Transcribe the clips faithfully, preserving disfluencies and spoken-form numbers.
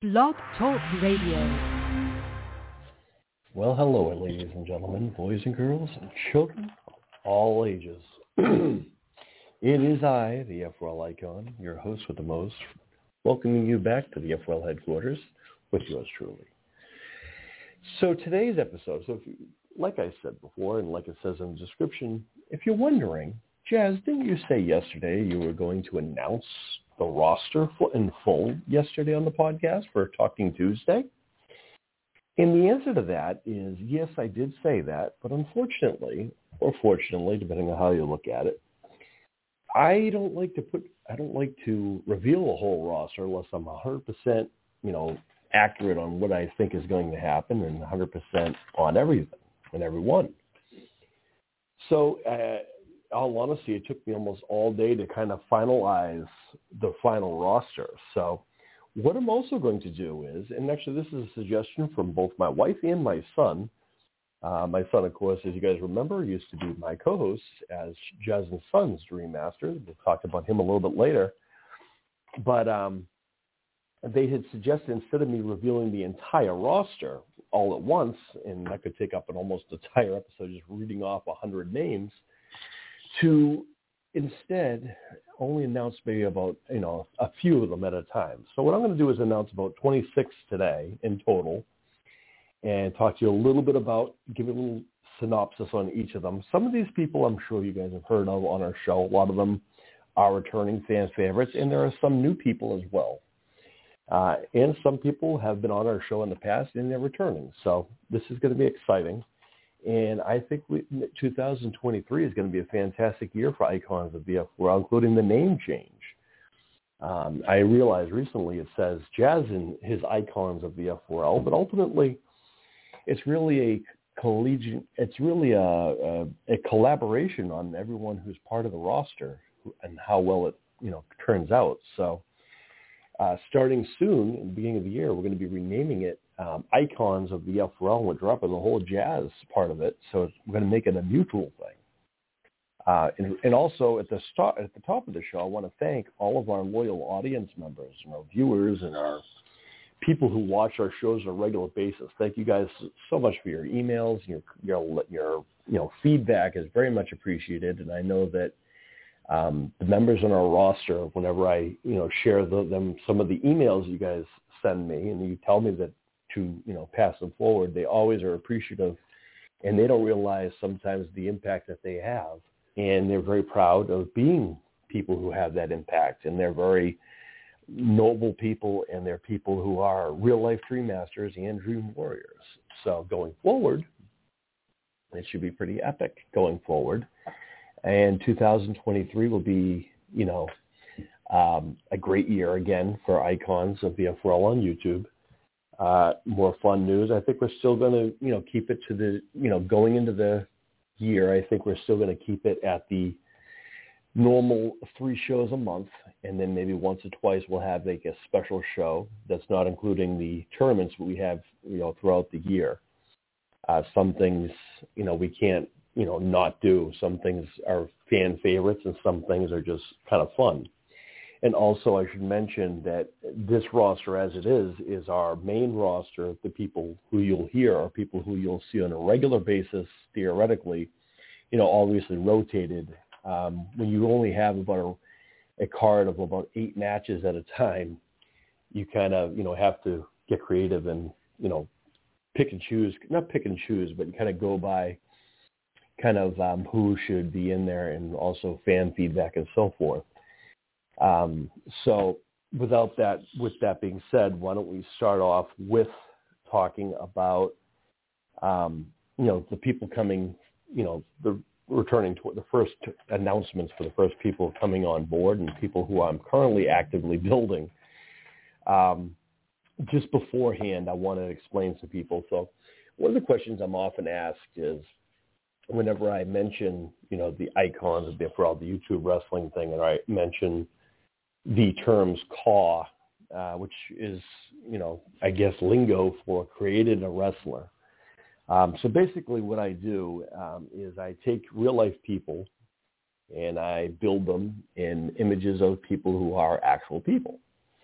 Blog Talk Radio. Well, hello, ladies and gentlemen, boys and girls, and children of all ages. It is I, the F R L Icon, your host with the most, welcoming you back to the F R L headquarters with yours truly. So today's episode, so if you, like I said before, and like it says in the description, if you're wondering, Jazz, didn't you say yesterday you were going to announce the roster in full yesterday on the podcast for Talking Tuesday? And the answer to that is, yes, I did say that, but unfortunately, or fortunately, depending on how you look at it, I don't like to put, I don't like to reveal a whole roster unless I'm one hundred percent, you know, accurate on what I think is going to happen and one hundred percent on everything and everyone. So, uh, all honesty, it took me almost all day to kind of finalize the final roster. So what I'm also going to do is, and actually this is a suggestion from both my wife and my son. Uh, my son, of course, as you guys remember, used to be my co-host as Jazz and Sons Dream Masters. We'll talk about him a little bit later. But um, they had suggested instead of me revealing the entire roster all at once, and that could take up an almost entire episode just reading off one hundred names, to instead only announce maybe about, you know, a few of them at a time. So what I'm going to do is announce about twenty-six today in total and talk to you a little bit about, give you a little synopsis on each of them. Some of these people I'm sure you guys have heard of on our show. A lot of them are returning fan favorites, and there are some new people as well. Uh, and some people have been on our show in the past, and they're returning. So this is going to be exciting. And I think we, two thousand twenty-three is going to be a fantastic year for Icons of the F R L, including the name change. Um, I realized recently it says Jazz and his Icons of the F R L, but ultimately it's really a collegiate, it's really a, a, a collaboration on everyone who's part of the roster and how well it, you know, turns out. So uh, starting soon, at the beginning of the year, we're going to be renaming it Um, Icons of the F R L, and we're dropping the whole Jazz part of it, so we're going to make it a mutual thing. Uh, and, and also at the start, at the top of the show, I want to thank all of our loyal audience members and our viewers and our people who watch our shows on a regular basis. Thank you guys so much for your emails. Your your your you know feedback is very much appreciated, and I know that um, the members on our roster, whenever I you know share the, them some of the emails you guys send me, and you tell me that to, you know, pass them forward, they always are appreciative, and they don't realize sometimes the impact that they have. And they're very proud of being people who have that impact, and they're very noble people, and they're people who are real-life Dream Masters and Dream Warriors. So going forward, it should be pretty epic going forward. And two thousand twenty-three will be, you know, um, a great year again for Icons of the F R L on YouTube. Uh, more fun news. I think we're still going to, you know, keep it to the, you know, going into the year, I think we're still going to keep it at the normal three shows a month. And then maybe once or twice we'll have like a special show that's not including the tournaments we have, you know, throughout the year. Uh, some things, you know, we can't, you know, not do. Some things are fan favorites and some things are just kind of fun. And also, I should mention that this roster, as it is, is our main roster. The people who you'll hear are people who you'll see on a regular basis, theoretically, you know, obviously rotated. Um, when you only have about a, a card of about eight matches at a time, you kind of, you know, have to get creative and, you know, pick and choose, not pick and choose, but kind of go by kind of um, who should be in there and also fan feedback and so forth. Um, so without that, with that being said, why don't we start off with talking about, um, you know, the people coming, you know, the returning to the first announcements for the first people coming on board and people who I'm currently actively building. Um, just beforehand, I want to explain to people. So one of the questions I'm often asked is, whenever I mention, you know, the Icons of the, for all the YouTube wrestling thing, and I mention the terms C A W, uh, which is, you know, I guess lingo for created a wrestler. Um, so basically what I do um, is I take real life people and I build them in images of people who are actual people.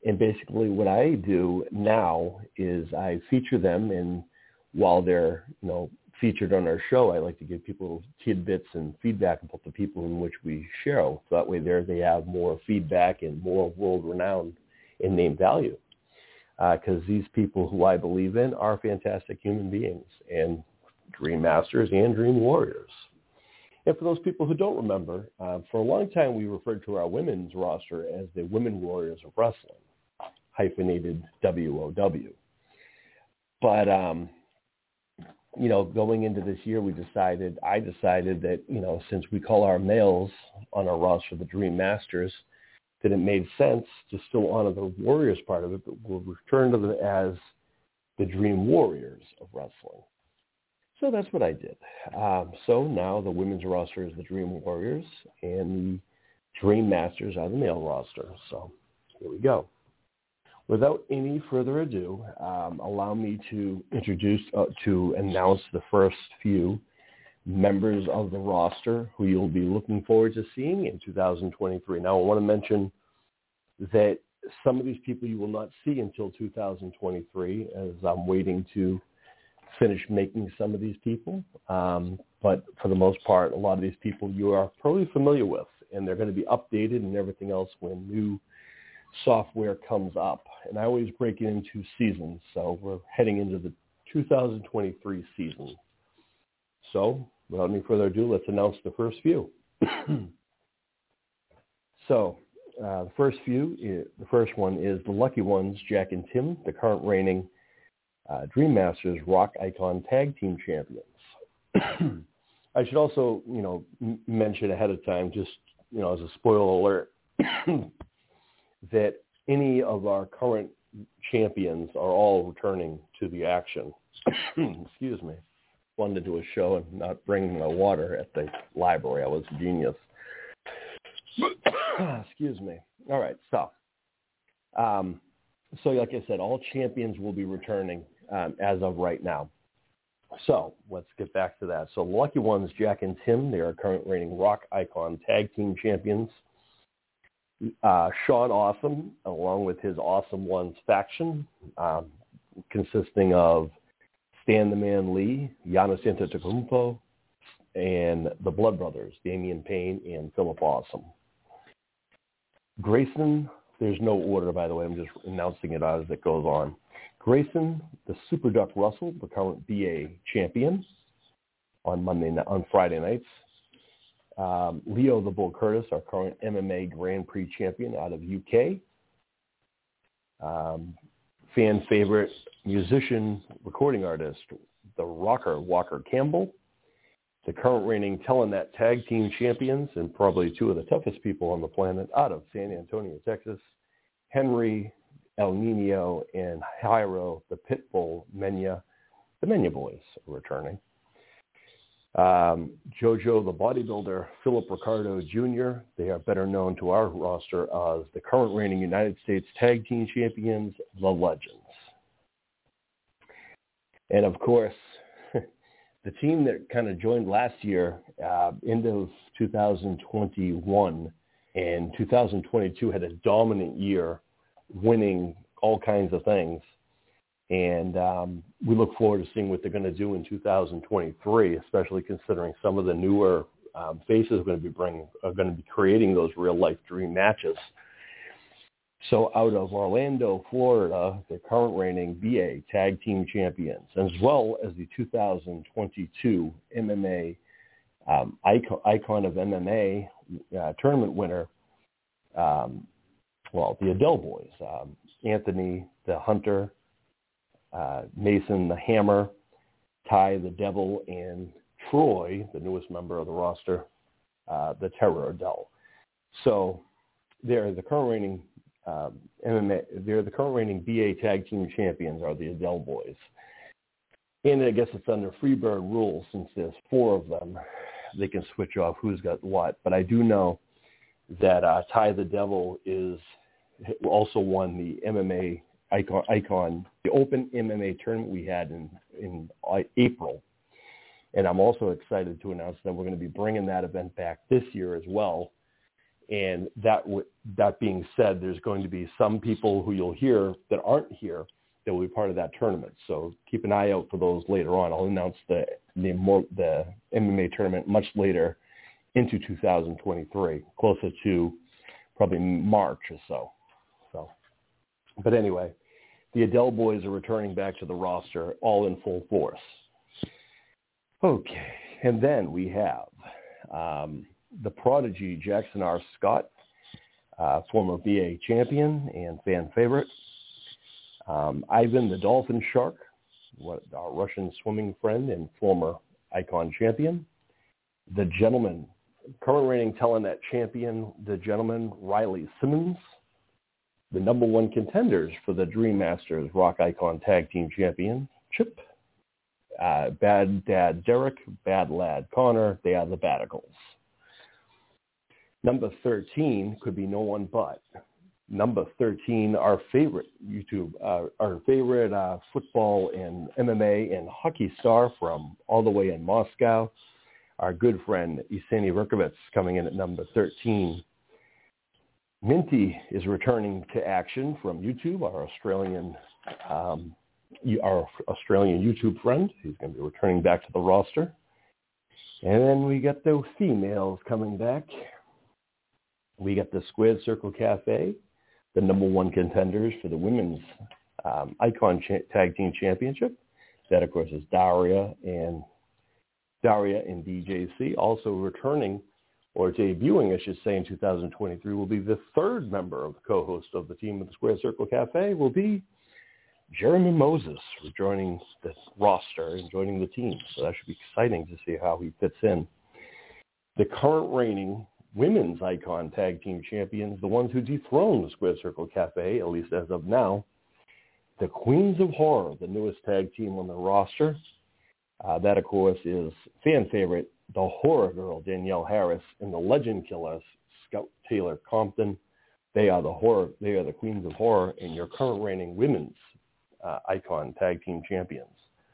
And basically what I do now is I feature them, and while they're, you know, featured on our show, I like to give people tidbits and feedback about the people in which we show. So that way there they have more feedback and more world renown and name value. Because uh, these people who I believe in are fantastic human beings and dream masters and dream warriors. And for those people who don't remember, uh, for a long time we referred to our women's roster as the Women Warriors of Wrestling, hyphenated W O W. But, um, you know, going into this year, we decided, I decided that, you know, since we call our males on our roster the Dream Masters, that it made sense to still honor the Warriors part of it, but we'll return to them as the Dream Warriors of Wrestling. So that's what I did. Um, so now the women's roster is the Dream Warriors, and the Dream Masters are the male roster. So here we go. Without any further ado, um, allow me to introduce, uh, to announce the first few members of the roster who you'll be looking forward to seeing in two thousand twenty-three. Now, I want to mention that some of these people you will not see until two thousand twenty-three, as I'm waiting to finish making some of these people. Um, but for the most part, a lot of these people you are probably familiar with, and they're going to be updated and everything else when new software comes up. And I always break it into seasons, so we're heading into the two thousand twenty-three season. So without any further ado, let's announce the first few. So uh, the first few, is, the first one is the Lucky Ones, Jack and Tim, the current reigning uh, Dream Masters Rock Icon Tag Team Champions. I should also, you know, m- mention ahead of time, just, you know, as a spoiler alert, that any of our current champions are all returning to the action. Excuse me. Wanted to do a show and not bring my water at the library. I was a genius. Excuse me. All right, so, um, so like I said, all champions will be returning um, as of right now. So let's get back to that. So the Lucky Ones, Jack and Tim, they are current reigning Rock Icon Tag Team Champions. Uh, Sean Awesome, along with his Awesome Ones faction, um, consisting of Stan the Man Lee, Giannis Antetokounmpo, and the Blood Brothers, Damian Payne and Philip Awesome. Grayson, there's no order, by the way, I'm just announcing it as it goes on. Grayson, the Super Duck Russell, the current B A champion on Monday, on Friday nights. Um, Leo the Bull Curtis, our current M M A Grand Prix champion out of U K. Um, fan favorite musician, recording artist, the rocker Walker Campbell. The current reigning Telenet Tag Team Champions, and probably two of the toughest people on the planet out of San Antonio, Texas, Henry, El Nino, and Jairo, the Pitbull Mena, the Mena Boys are returning. Um, Jojo the Bodybuilder, Philip Ricardo Junior, they are better known to our roster as the current reigning United States Tag Team Champions, The Legends. And of course, the team that kind of joined last year, uh, end of two thousand twenty-one and two thousand twenty-two, had a dominant year, winning all kinds of things. And um, we look forward to seeing what they're going to do in two thousand twenty-three, especially considering some of the newer um, faces are going to be bringing, are going to be creating those real life dream matches. So out of Orlando, Florida, the current reigning B A Tag Team Champions, as well as the two thousand twenty-two M M A um, icon, icon of M M A uh, tournament winner, um, well, the Adele Boys, um, Anthony the Hunter, uh, Mason the Hammer, Ty the Devil, and Troy, the newest member of the roster, uh, the Terror Adele. So they're the current reigning Um, M M A, they're the current reigning B A Tag Team Champions, are the Adele Boys. And I guess it's under Freebird rules, since there's four of them. They can switch off who's got what. But I do know that uh, Ty the Devil is also won the M M A icon, icon, the Open M M A tournament we had in, in April. And I'm also excited to announce that we're going to be bringing that event back this year as well. And that w- that being said, there's going to be some people who you'll hear that aren't here that will be part of that tournament. So keep an eye out for those later on. I'll announce the the, more, the M M A tournament much later into two thousand twenty-three, closer to probably March or so. So, but anyway, the Adele boys are returning back to the roster, all in full force. Okay, and then we have um, the prodigy Jackson R. Scott, uh, former B A champion and fan favorite. Um, Ivan the Dolphin Shark, what, our Russian swimming friend and former Icon champion. The gentleman, current reigning Telenet champion, the gentleman Riley Simmons. The number one contenders for the Dream Masters Rock Icon Tag Team Championship. Uh, Bad Dad Derek, Bad Lad Connor, they are the Battacles. Number thirteen could be no one but number thirteen, our favorite YouTube, uh, our favorite uh, football and M M A and hockey star from all the way in Moscow, our good friend Iseni Verkovets coming in at number thirteen. Minty is returning to action from YouTube, our Australian um, our Australian YouTube friend. He's going to be returning back to the roster. And then we got those females coming back. We got the Squared Circle Cafe, the number one contenders for the women's um, Icon cha- Tag Team Championship. That, of course, is Daria and Daria and D J C. Also returning, or debuting, I should say, in two thousand twenty-three, will be the third member of the co-host of the team of the Square Circle Cafe, will be Jeremy Moses, joining the roster and joining the team. So that should be exciting to see how he fits in. The current reigning women's Icon Tag Team Champions, the ones who dethroned the Square Circle Cafe, at least as of now, the Queens of Horror, the newest tag team on the roster. Uh, that, of course, is fan favorite, the Horror Girl, Danielle Harris, and the Legend Killer, Scout Taylor Compton. They are the horror. They are the Queens of Horror, and your current reigning women's uh, Icon Tag Team Champions.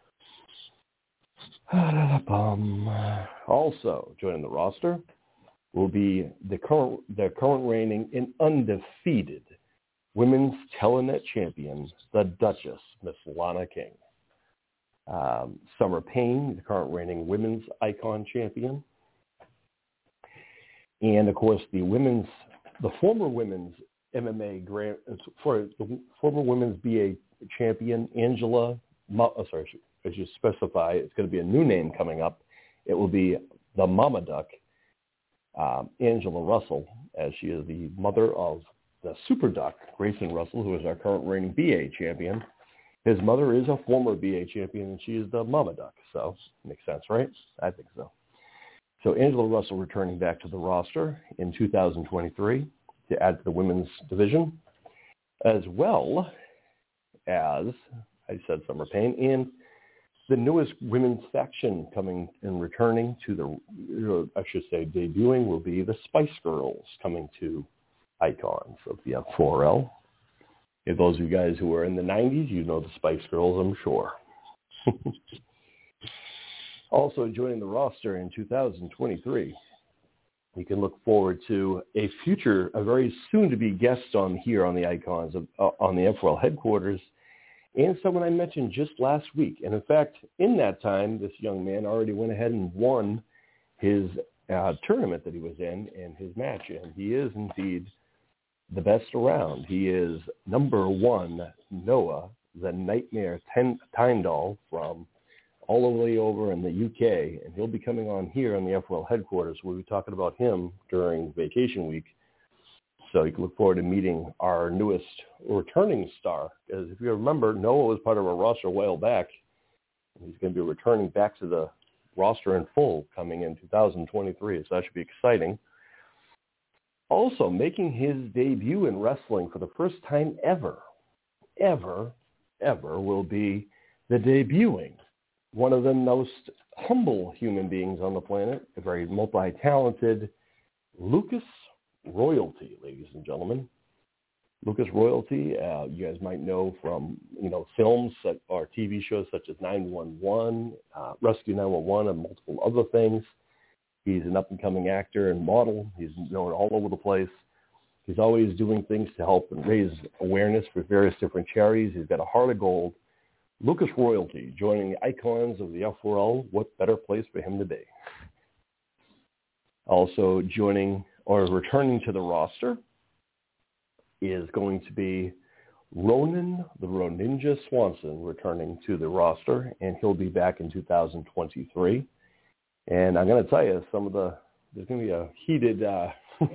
Also joining the roster will be the current, the current reigning and undefeated women's Telenet champion, the Duchess, Miss Lana King. Um, Summer Payne, the current reigning women's Icon champion. And, of course, the women's, the former women's M M A grand, for the former women's B A champion, Angela, oh, sorry, I should specify, it's going to be a new name coming up. It will be the Mama Duck, um, Angela Russell, as she is the mother of the Super Duck, Grayson Russell, who is our current reigning B A champion. His mother is a former B A champion, and she is the Mama Duck. So, makes sense, right? I think so. So, Angela Russell returning back to the roster in two thousand twenty-three to add to the women's division, as well as, I said, Summer Payne, and the newest women's faction coming and returning to the, I should say, debuting will be the Spice Girls coming to Icon. So, if you have four L. If those of you guys who were in the nineties, you know the Spice Girls, I'm sure. Also joining the roster in two thousand twenty-three, you can look forward to a future, a very soon-to-be guest on here on the Icons, of, uh, on the F R L headquarters, and someone I mentioned just last week. And in fact, in that time, this young man already went ahead and won his uh, tournament that he was in and his match, and he is indeed the best around. He is number one, Noah, the Nightmare ten- Tyndall from all the way over in the U K, and he'll be coming on here on the F R L headquarters. We'll be talking about him during vacation week. So you can look forward to meeting our newest returning star. Because if you remember, Noah was part of our roster a while back. He's going to be returning back to the roster in full coming in two thousand twenty-three, so that should be exciting. Also, making his debut in wrestling for the first time ever, ever, ever will be the debuting, one of the most humble human beings on the planet, a very multi-talented Lucas Royalty, ladies and gentlemen. Lucas Royalty, uh, you guys might know from, you know, films that, or T V shows such as nine one one, uh, Rescue nine one one, and multiple other things. He's an up-and-coming actor and model. He's known all over the place. He's always doing things to help and raise awareness for various different charities. He's got a heart of gold. Lucas Royalty, joining the icons of the F four L. What better place for him to be? Also joining or returning to the roster is going to be Ronan, the Roninja Swanson, returning to the roster, and he'll be back in two thousand twenty-three. And I'm going to tell you, some of the there's going to be a heated. Uh,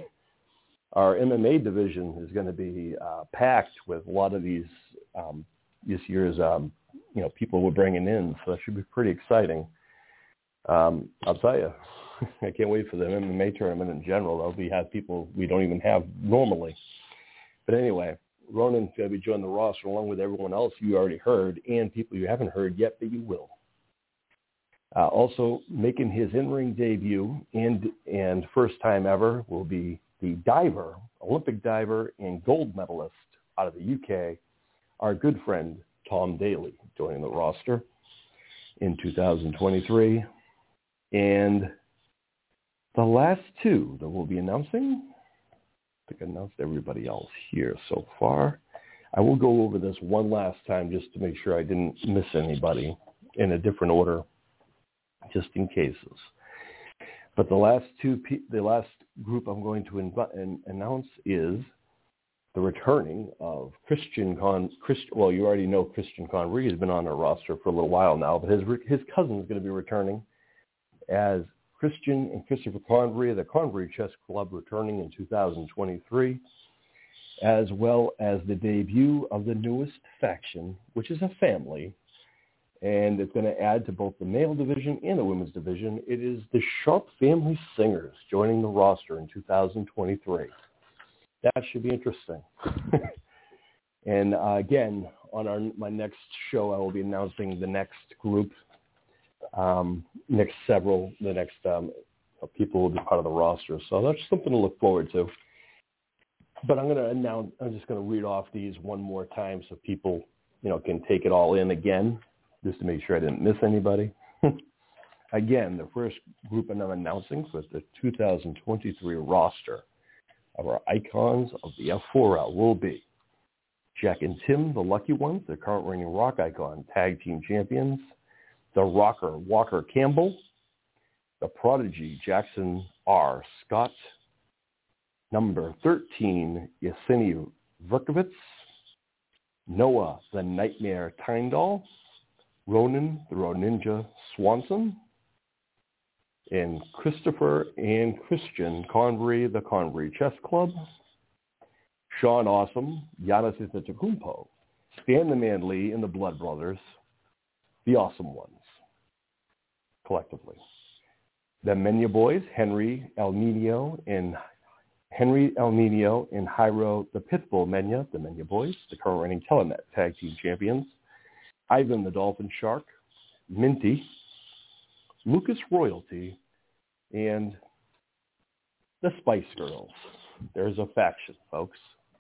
our M M A division is going to be uh, packed with a lot of these um, this year's um, you know people we're bringing in, so that should be pretty exciting. Um, I'll tell you, I can't wait for the M M A tournament in general. There'll be have people we don't even have normally. But anyway, Ronan's going to be joining the roster along with everyone else you already heard and people you haven't heard yet, but you will. Uh, also making his in-ring debut and and first time ever will be the diver, Olympic diver and gold medalist out of the U K, our good friend Tom Daley, joining the roster in two thousand twenty-three. And the last two that we'll be announcing, I think I announced everybody else here so far. I will go over this one last time just to make sure I didn't miss anybody in a different order, just in cases. But the last two, the last group I'm going to inv- announce is the returning of Christian Con. Christ, well, you already know Christian Convery. He's been on our roster for a little while now, but his his cousin is going to be returning as Christian and Christopher Convery, the Convery Chess Club, returning in two thousand twenty-three, as well as the debut of the newest faction, which is a family, and it's going to add to both the male division and the women's division. It is the Sharp Family Singers joining the roster in two thousand twenty-three. That should be interesting. And uh, again, on our my next show, I will be announcing the next group. Um, next several, the next um, people will be part of the roster. So that's something to look forward to. But I'm going to announce, I'm just going to read off these one more time so people, you know, can take it all in again, just to make sure I didn't miss anybody. Again, the first group I'm announcing for the two thousand twenty-three roster of our icons of the F four L will be Jack and Tim, the Lucky Ones, the current reigning Rock Icon Tag Team Champions. The Rocker, Walker Campbell. The Prodigy, Jackson R. Scott. Number thirteen, Yesenia Verkovitz. Noah, the Nightmare Tyndall. Ronan, the Roninja Swanson. And Christopher and Christian Convery, the Convery Chess Club. Sean Awesome, Giannis Antetokounmpo. Stan the Man Lee and the Blood Brothers. The Awesome Ones, collectively. The Menya Boys, Henry El Nino and Henry El Nino and Jairo the Pitbull Menya, the Menya Boys, the current reigning Telenet Tag Team Champions. Ivan the Dolphin Shark, Minty, Lucas Royalty, and the Spice Girls. There's a faction, folks.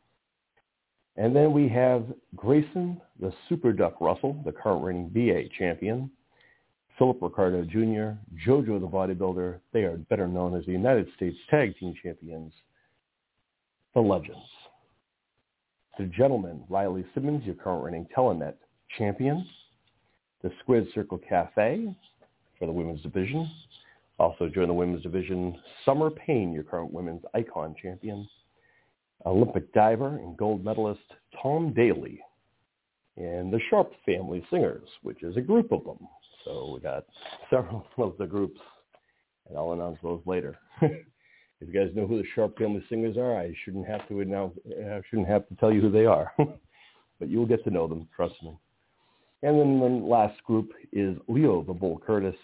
And then we have Grayson, the Super Duck Russell, the current reigning B A champion. Philip Ricardo Junior, JoJo the Bodybuilder. They are better known as the United States Tag Team Champions, the Legends. The Gentleman, Riley Simmons, your current reigning Telenet champion. The Squid Circle Cafe for the women's division. Also join the women's division, Summer Payne, your current women's Icon champion. Olympic diver and gold medalist Tom Daley, and the Sharp Family Singers, which is a group of them. So we got several of the groups, and I'll announce those later. If you guys know who the Sharp Family Singers are, I shouldn't have to announce. I shouldn't have to tell you who they are, but you'll get to know them. Trust me. And then the last group is Leo the Bull Curtis,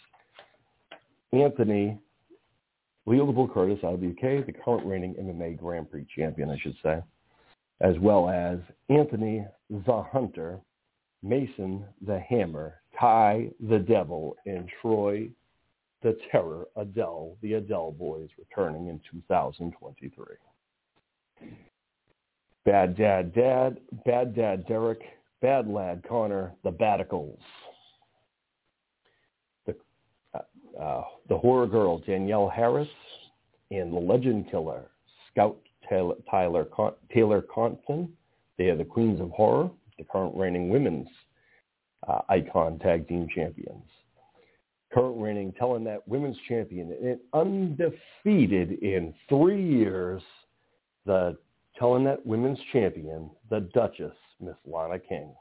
Anthony. Leo the Bull Curtis out of the U K, the current reigning M M A Grand Prix champion, I should say, as well as Anthony the Hunter, Mason the Hammer, Ty the Devil, and Troy the Terror Adele, the Adele Boys, returning in two thousand twenty-three. Bad Dad Dad, Bad Dad Derek, Bad Lad Connor, the Baticles. The, uh, uh, the horror girl Danielle Harris and the legend killer Scout Taylor, Tyler, Con- Taylor Compton. They are the Queens of Horror, the current reigning women's uh, Icon Tag Team Champions. Current reigning Telenet Women's Champion and undefeated in three years, the Telenet Women's Champion, the Duchess, Miss Lana King.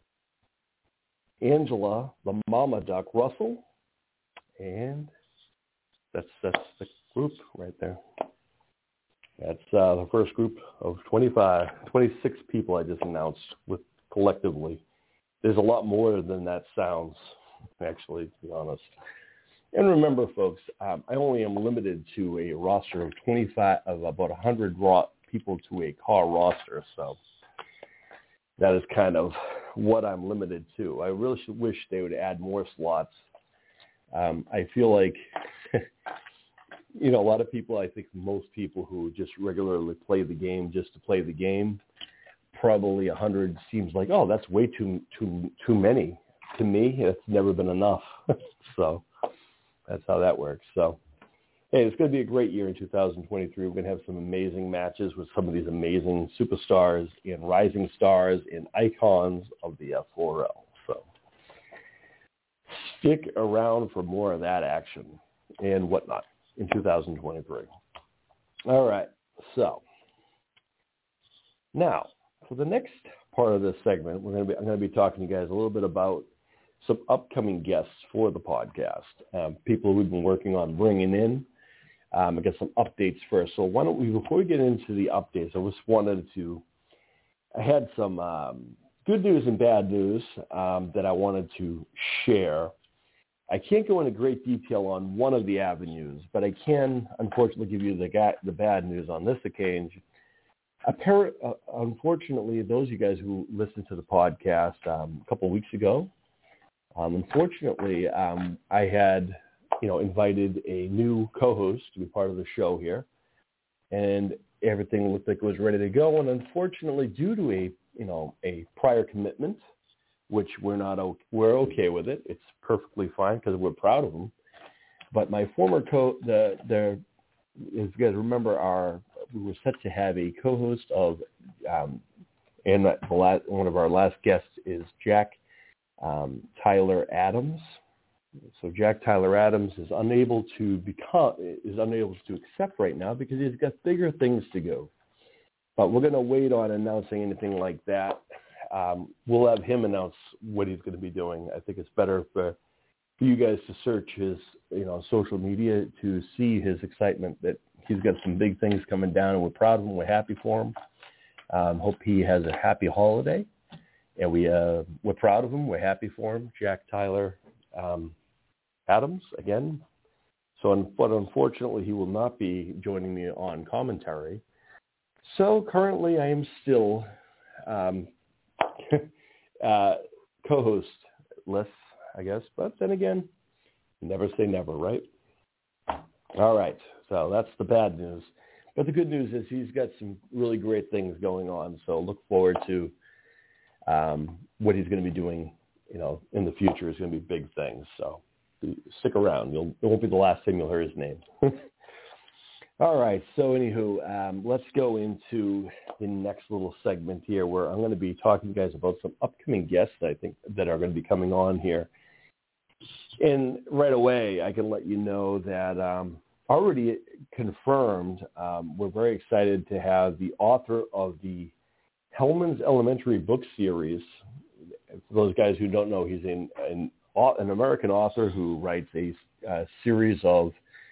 Angela, the Mama Duck Russell, and that's that's the group right there. That's uh, the first group of twenty-five, twenty-six people I just announced with collectively. There's a lot more than that sounds, actually, to be honest. And remember, folks, um, I only am limited to a roster of twenty-five, of about one hundred raw people to a car roster, so that is kind of what I'm limited to. I really should wish they would add more slots. Um, I feel like, you know, a lot of people, I think most people who just regularly play the game just to play the game, probably one hundred seems like, oh, that's way too too too many. To me, it's never been enough. So that's how that works. So, hey, it's going to be a great year in two thousand twenty-three. We're going to have some amazing matches with some of these amazing superstars and rising stars and icons of the F four L. So stick around for more of that action and whatnot in two thousand twenty-three. All right. So now for the next part of this segment, we're going to be, I'm going to be talking to you guys a little bit about some upcoming guests for the podcast, um, people we've been working on bringing in. Um, I got some updates first. So why don't we, before we get into the updates, I just wanted to, I had some um, good news and bad news um, that I wanted to share. I can't go into great detail on one of the avenues, but I can, unfortunately, give you the ga- the bad news on this occasion. Appar- uh, unfortunately, those of you guys who listened to the podcast um, a couple of weeks ago, um, unfortunately, um, I had, you know, invited a new co-host to be part of the show here, and everything looked like it was ready to go. And unfortunately, due to a, you know, a prior commitment, which we're not, we're okay with it. It's perfectly fine because we're proud of them. But my former co, the the, if you guys remember, our we were set to have a co-host of, um, and the last, one of our last guests is Jack um, Tyler Adams. So Jack Tyler Adams is unable to become is unable to accept right now because he's got bigger things to go. But we're going to wait on announcing anything like that. Um, we'll have him announce what he's going to be doing. I think it's better for, for you guys to search his, you know, social media to see his excitement that he's got some big things coming down, and we're proud of him. We're happy for him. Um, hope he has a happy holiday, and we uh, we're proud of him. We're happy for him, Jack Tyler um, Adams again. So, but unfortunately, he will not be joining me on commentary. So currently, I am still um, uh, co-host-less, I guess. But then again, never say never, right? All right. So that's the bad news. But the good news is he's got some really great things going on. So look forward to um, what he's going to be doing, you know, in the future. Is going to be big things. So stick around. You'll, it won't be the last time you'll hear his name. All right. So anywho, um, let's go into the next little segment here where I'm going to be talking to you guys about some upcoming guests I think that are going to be coming on here. And right away, I can let you know that um, already confirmed, um, we're very excited to have the author of the Hellman's Elementary book series. For those guys who don't know, he's an, an, an American author who writes a, a series of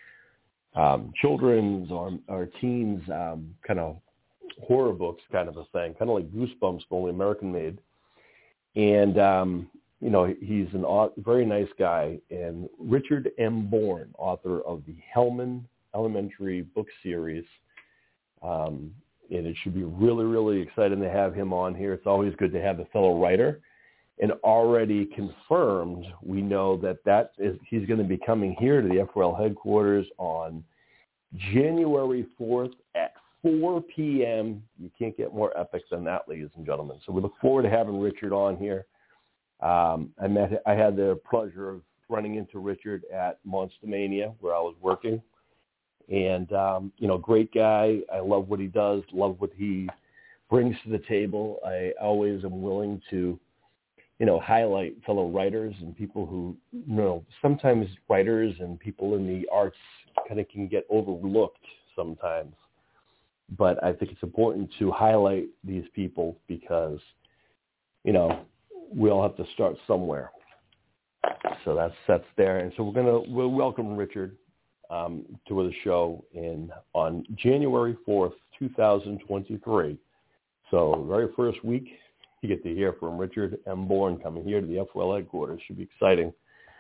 um, children's or, or teens um, kind of horror books kind of a thing, kind of like Goosebumps, but only American-made. And, um, you know, he's a very nice guy. And Richard M. Bourne, author of the Hellman Elementary book series. Um, and it should be really, really exciting to have him on here. It's always good to have a fellow writer. And already confirmed, we know that, that is, he's going to be coming here to the F four L headquarters on January fourth at four p.m. You can't get more epic than that, ladies and gentlemen. So we look forward to having Richard on here. Um, I met, I had the pleasure of running into Richard at Monster Mania where I was working. And, um, you know, great guy. I love what he does, love what he brings to the table. I always am willing to, you know, highlight fellow writers and people who, you know, sometimes writers and people in the arts kind of can get overlooked sometimes. But I think it's important to highlight these people because, you know, we all have to start somewhere. So that's that's there. And so we're going to we'll welcome Richard um, to the show in on January fourth, twenty twenty-three. So very first week, you get to hear from Richard M. Bourne coming here to the F O L headquarters. Should be exciting.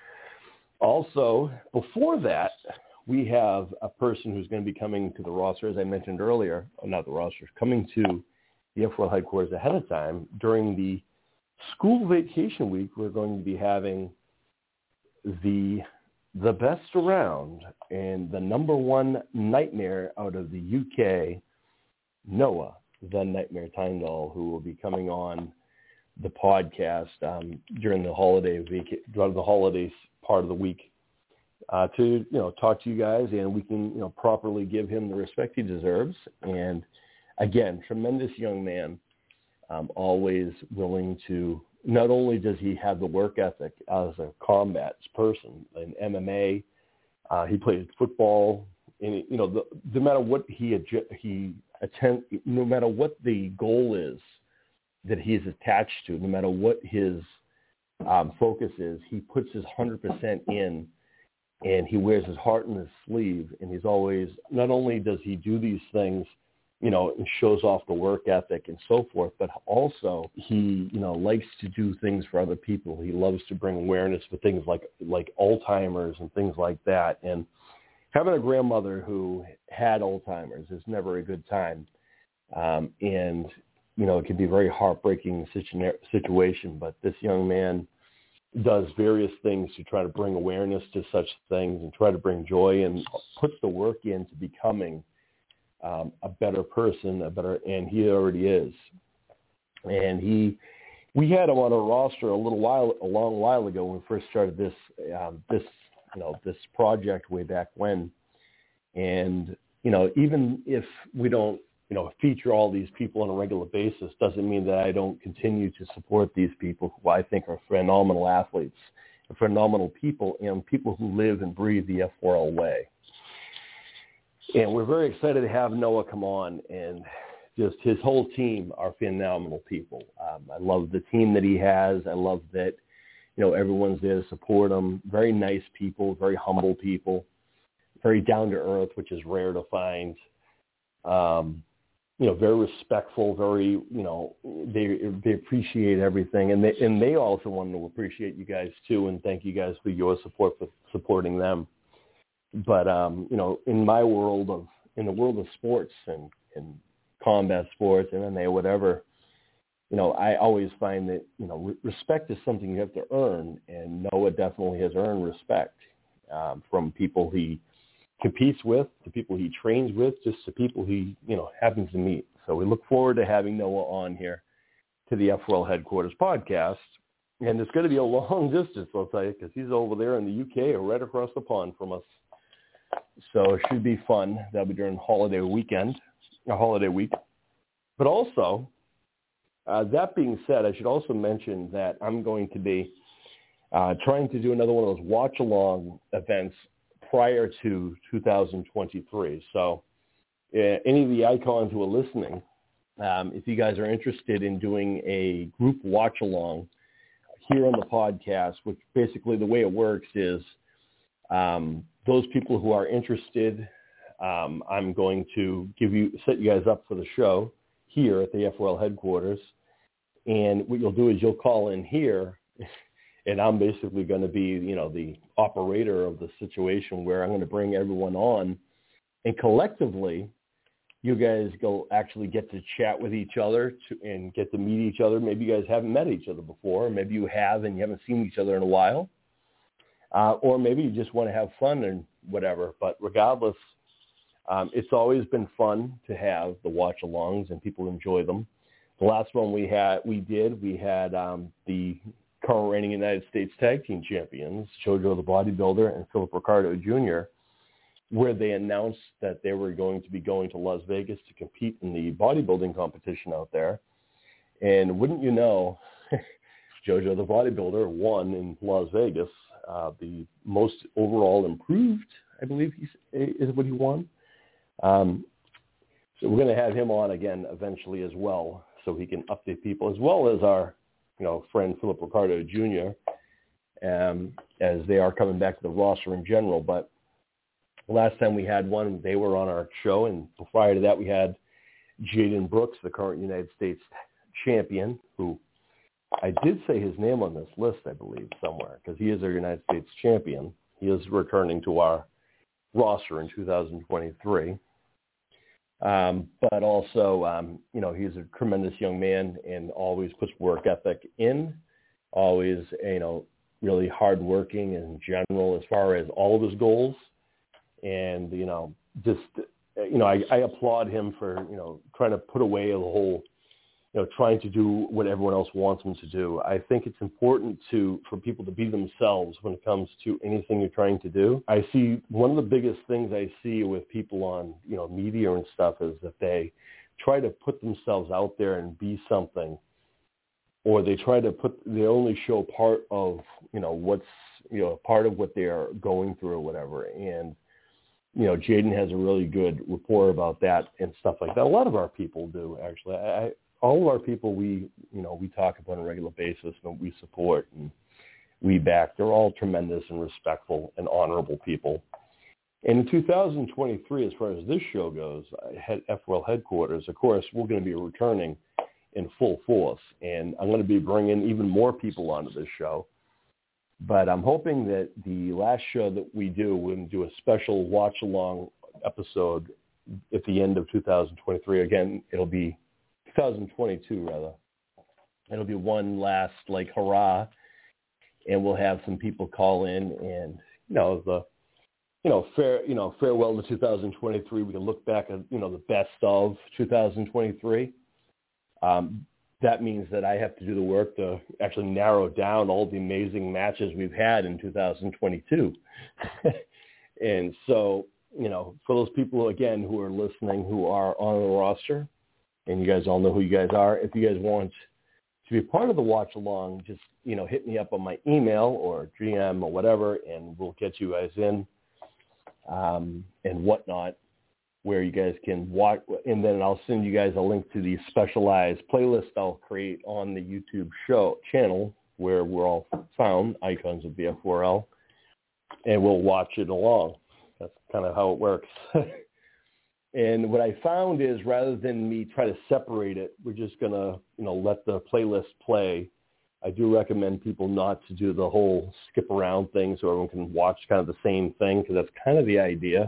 Also, before that, we have a person who's going to be coming to the roster, as I mentioned earlier, or not the roster, coming to the F O L headquarters ahead of time. During the school vacation week, we're going to be having the the best around and the number one nightmare out of the U K, Noah, the Nightmare Tyndall, who will be coming on the podcast um, during the holiday vac- during the holidays part of the week uh, to you know talk to you guys, and we can you know properly give him the respect he deserves. And again, tremendous young man, um, always willing to. Not only does he have the work ethic as a combat person in M M A, uh, he plays football. And you know, the, no matter what he he attend, no matter what the goal is that he's attached to, no matter what his um, focus is, he puts his one hundred percent in, and he wears his heart in his sleeve. And he's always, not only does he do these things, you know, and shows off the work ethic and so forth, but also he, you know, likes to do things for other people. He loves to bring awareness for things like, like Alzheimer's and things like that. And having a grandmother who had Alzheimer's is never a good time. Um, and, you know, it can be a very heartbreaking situ- situation, but this young man does various things to try to bring awareness to such things and try to bring joy and puts the work into becoming Um, a better person, a better, and he already is. And he, we had him on a roster a little while, a long while ago when we first started this, um, this, you know, this project way back when. And you know, even if we don't, you know, feature all these people on a regular basis, doesn't mean that I don't continue to support these people who I think are phenomenal athletes, phenomenal people, and people who live and breathe the F four L way. And we're very excited to have Noah come on, and just his whole team are phenomenal people. Um, I love the team that he has. I love that, you know, everyone's there to support him. Very nice people, very humble people, very down to earth, which is rare to find. Um, you know, very respectful, very, you know, they they appreciate everything, and they and they also want to appreciate you guys too, and thank you guys for your support for supporting them. But, um, you know, in my world of, in the world of sports and, and combat sports and M M A, whatever, you know, I always find that, you know, re- respect is something you have to earn. And Noah definitely has earned respect um, from people he competes with, to people he trains with, just to people he, you know, happens to meet. So we look forward to having Noah on here to the F four L Headquarters podcast. And it's going to be a long distance, I'll tell you, because he's over there in the U K or right across the pond from us. So it should be fun. That'll be during holiday weekend, a holiday week. But also, uh, that being said, I should also mention that I'm going to be uh, trying to do another one of those watch-along events prior to two thousand twenty-three. So uh, any of the icons who are listening, um, if you guys are interested in doing a group watch-along here on the podcast, which basically the way it works is um, those people who are interested, um, I'm going to give you, set you guys up for the show here at the F four L headquarters. And what you'll do is you'll call in here, and I'm basically going to be, you know, the operator of the situation where I'm going to bring everyone on, and collectively, you guys go actually get to chat with each other to, and get to meet each other. Maybe you guys haven't met each other before. Maybe you have and you haven't seen each other in a while. Uh, or maybe you just want to have fun and whatever. But regardless, um, it's always been fun to have the watch-alongs, and people enjoy them. The last one we had, we did, we had um, the current reigning United States Tag Team Champions, JoJo the Bodybuilder and Philip Ricardo Junior, where they announced that they were going to be going to Las Vegas to compete in the bodybuilding competition out there. And wouldn't you know, JoJo the Bodybuilder won in Las Vegas, uh, the most overall improved, I believe he's, is what he won. Um, so we're going to have him on again eventually as well, so he can update people, as well as our, you know, friend Philip Ricardo Junior, um, as they are coming back to the roster in general. But last time we had one, they were on our show, and prior to that we had Jaden Brooks, the current United States champion, who I did say his name on this list, I believe, somewhere, because he is our United States champion. He is returning to our roster in two thousand twenty-three. Um, but also, um, you know, he's a tremendous young man and always puts work ethic in, always, you know, really hardworking in general as far as all of his goals. And, you know, just, you know, I, I applaud him for, you know, trying to put away the whole, you know, trying to do what everyone else wants them to do. I think it's important to for people to be themselves when it comes to anything you're trying to do. I see one of the biggest things I see with people on, you know, media and stuff is that they try to put themselves out there and be something, or they try to put, they only show part of, you know, what's, you know, part of what they are going through or whatever. And, you know, Jaden has a really good rapport about that and stuff like that. A lot of our people do, actually. I, all of our people we, you know, we talk about on a regular basis and we support and we back, they're all tremendous and respectful and honorable people. And in two thousand twenty-three, as far as this show goes, at F R L headquarters, of course, we're going to be returning in full force. And I'm going to be bringing even more people onto this show. But I'm hoping that the last show that we do, we're going to do a special watch-along episode at the end of two thousand twenty-three. Again, it'll be two thousand twenty-two, rather. It'll be one last, like, hurrah, and we'll have some people call in and, you know, the, you know, fair, you know, farewell to two thousand twenty-three. We can look back at, you know, the best of two thousand twenty-three. Um, that means that I have to do the work to actually narrow down all the amazing matches we've had in two thousand twenty-two. And so, you know, for those people, again, who are listening, who are on the roster, and you guys all know who you guys are, if you guys want to be part of the watch along, just, you know, hit me up on my email or G M or whatever, and we'll get you guys in um, and whatnot, where you guys can watch, and then I'll send you guys a link to the specialized playlist I'll create on the YouTube show channel where we're all found, Icons of the F four L, and we'll watch it along. That's kind of how it works. And what I found is, rather than me try to separate it, we're just going to, you know, let the playlist play. I do recommend people not to do the whole skip around thing so everyone can watch kind of the same thing, because that's kind of the idea.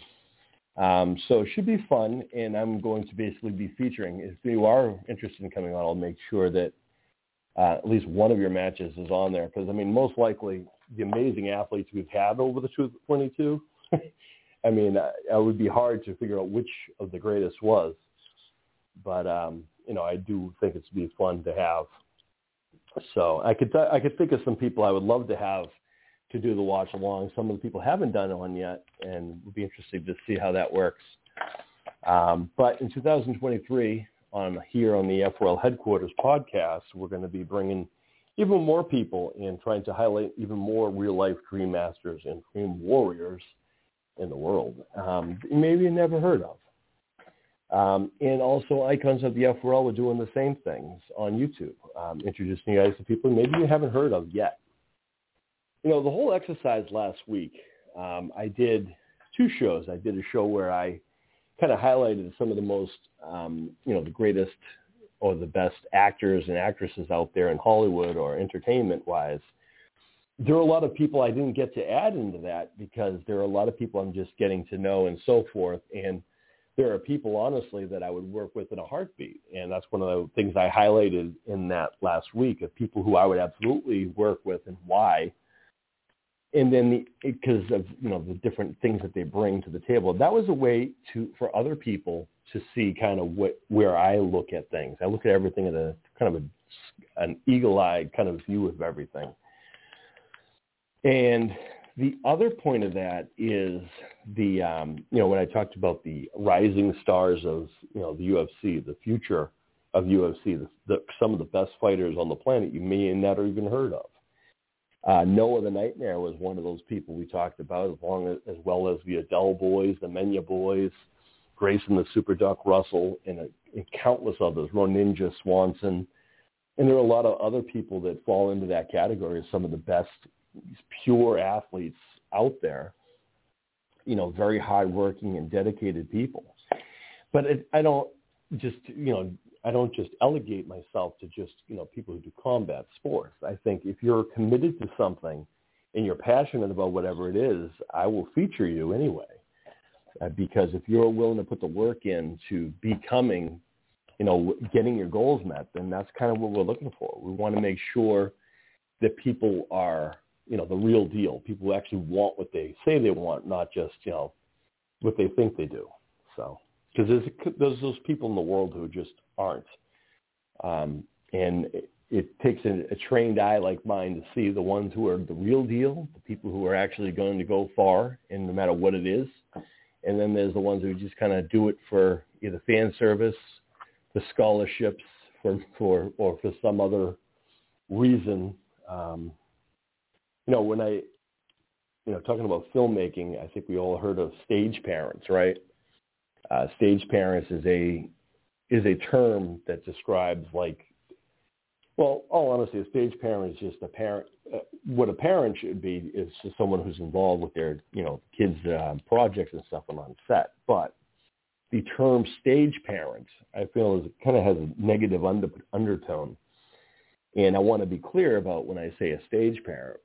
Um, so it should be fun, and I'm going to basically be featuring, if you are interested in coming on, I'll make sure that uh, at least one of your matches is on there, because, I mean, most likely the amazing athletes we've had over the twenty-two, I mean, uh, it would be hard to figure out which of the greatest was, but, um, you know, I do think it's be fun to have. So I could, th- I could think of some people I would love to have to do the watch along. Some of the people haven't done one yet, and would be interested to see how that works. Um, but in two thousand twenty-three, on here on the F R L Headquarters podcast, we're going to be bringing even more people and trying to highlight even more real-life Dream Masters and Dream Warriors in the world, um, maybe you never heard of. Um, and also Icons of the F R L are doing the same things on YouTube, um, introducing you guys to people maybe you haven't heard of yet. You know, the whole exercise last week, um, I did two shows. I did a show where I kind of highlighted some of the most, um, you know, the greatest or the best actors and actresses out there in Hollywood or entertainment-wise. There are a lot of people I didn't get to add into that because there are a lot of people I'm just getting to know and so forth. And there are people, honestly, that I would work with in a heartbeat. And that's one of the things I highlighted in that last week, of people who I would absolutely work with and why. and then the, because of, you know, the different things that they bring to the table, that was a way to, for other people to see kind of what, where I look at things. I look at everything at a kind of a, an eagle-eyed kind of view of everything. And the other point of that is the, um, you know, when I talked about the rising stars of, you know, the U F C, the future of U F C, the, the, some of the best fighters on the planet you may have never even heard of. Uh, Noah the Nightmare was one of those people we talked about, as long as, as well as the Adele boys, the Menya boys, Grayson the Super Duck Russell, and, a, and countless others, Ron Ninja Swanson. And there are a lot of other people that fall into that category as some of the best pure athletes out there, you know, very hardworking and dedicated people. But it, I don't just, you know, I don't just elevate myself to just, you know, people who do combat sports. I think if you're committed to something and you're passionate about whatever it is, I will feature you anyway. Uh, because if you're willing to put the work in to becoming, you know, getting your goals met, then that's kind of what we're looking for. We want to make sure that people are, you know, the real deal. People who actually want what they say they want, not just, you know, what they think they do. So, because there's, there's those people in the world who just aren't. Um, and it, it takes a, a trained eye like mine to see the ones who are the real deal, the people who are actually going to go far, and no matter what it is. And then there's the ones who just kind of do it for either fan service, the scholarships, for, for or for some other reason. Um, you know, when I, you know, talking about filmmaking, I think we all heard of stage parents, right? Uh, stage parents is a is a term that describes, like, well, all honesty, a stage parent is just a parent. Uh, what a parent should be is just someone who's involved with their, you know, kids' uh, projects and stuff on set. But the term stage parent, I feel, is kind of has a negative under, undertone. And I want to be clear about when I say a stage parent.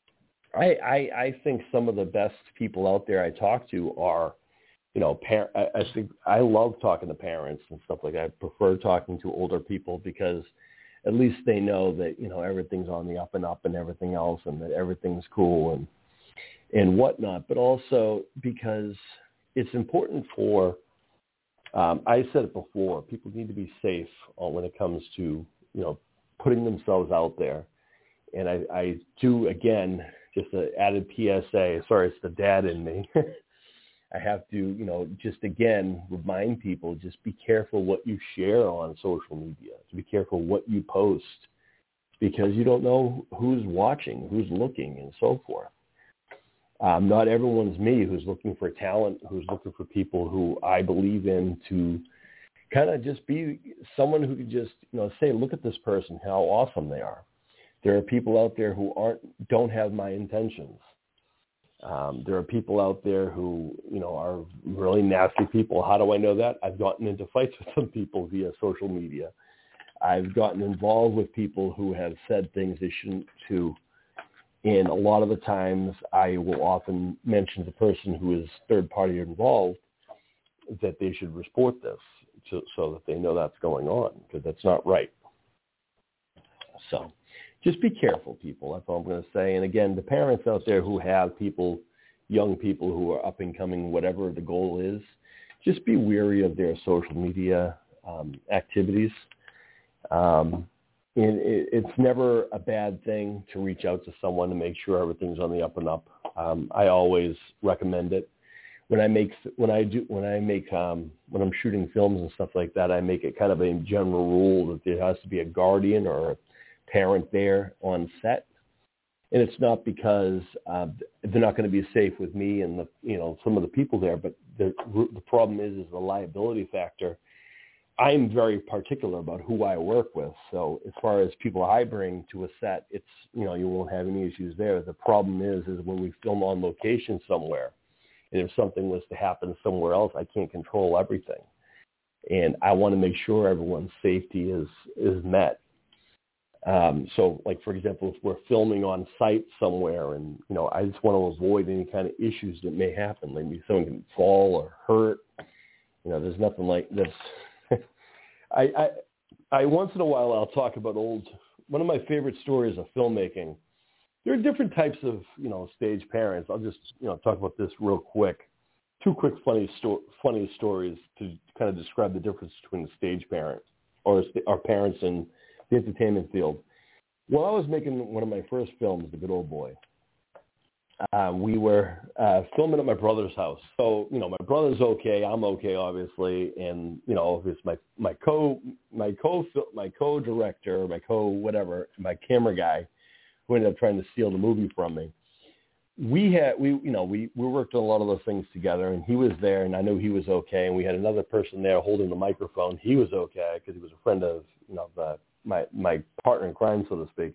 I, I, I think some of the best people out there I talk to are, you know, par- I, I think I love talking to parents and stuff like that. I prefer talking to older people because at least they know that, you know, everything's on the up and up and everything else, and that everything's cool and and whatnot. But also because it's important for, um, I said it before, people need to be safe uh, when it comes to, you know, putting themselves out there. And I, I do, again, just an added P S A. Sorry, it's the dad in me. I have to, you know, just again remind people, just be careful what you share on social media. To be careful what you post, because you don't know who's watching, who's looking, and so forth. Um, not everyone's me who's looking for talent, who's looking for people who I believe in to kind of just be someone who can just, you know, say, look at this person, how awesome they are. There are people out there who aren't, don't have my intentions. Um, there are people out there who, you know, are really nasty people. How do I know that? I've gotten into fights with some people via social media. I've gotten involved with people who have said things they shouldn't to. And a lot of the times I will often mention to the person who is third party involved that they should report this to, so that they know that's going on, because that's not right. So just be careful, people. That's all I'm going to say. And again, the parents out there who have people, young people who are up and coming, whatever the goal is, just be wary of their social media um, activities. Um, and it, it's never a bad thing to reach out to someone to make sure everything's on the up and up. Um, I always recommend it. When I make when I do when I make um, when I'm shooting films and stuff like that, I make it kind of a general rule that there has to be a guardian or a parent there on set. And it's not because uh, they're not going to be safe with me and the, you know, some of the people there, but the the problem is is the liability factor. I'm very particular about who I work with. So as far as people I bring to a set, it's, you know, you won't have any issues there. The problem is is when we film on location somewhere, and if something was to happen somewhere else, I can't control everything. And I want to make sure everyone's safety is is met. Um, so, like, for example, if we're filming on site somewhere and, you know, I just want to avoid any kind of issues that may happen. Like maybe someone can fall or hurt. You know, there's nothing like this. I, I, I once in a while I'll talk about old, one of my favorite stories of filmmaking there are different types of, you know, stage parents. I'll just, you know, talk about this real quick. Two quick funny sto- funny stories to kind of describe the difference between a stage parent or our parents in the entertainment field. While I was making one of my first films, The Good Old Boy, uh, we were uh, filming at my brother's house. So, you know, my brother's okay, I'm okay, obviously, and you know, it's my my co my co my co-director, my co whatever, my camera guy, who ended up trying to steal the movie from me. We had we you know we, we worked on a lot of those things together, and he was there, and I knew he was okay, and we had another person there holding the microphone. He was okay because he was a friend of you know the, my my partner in crime, so to speak.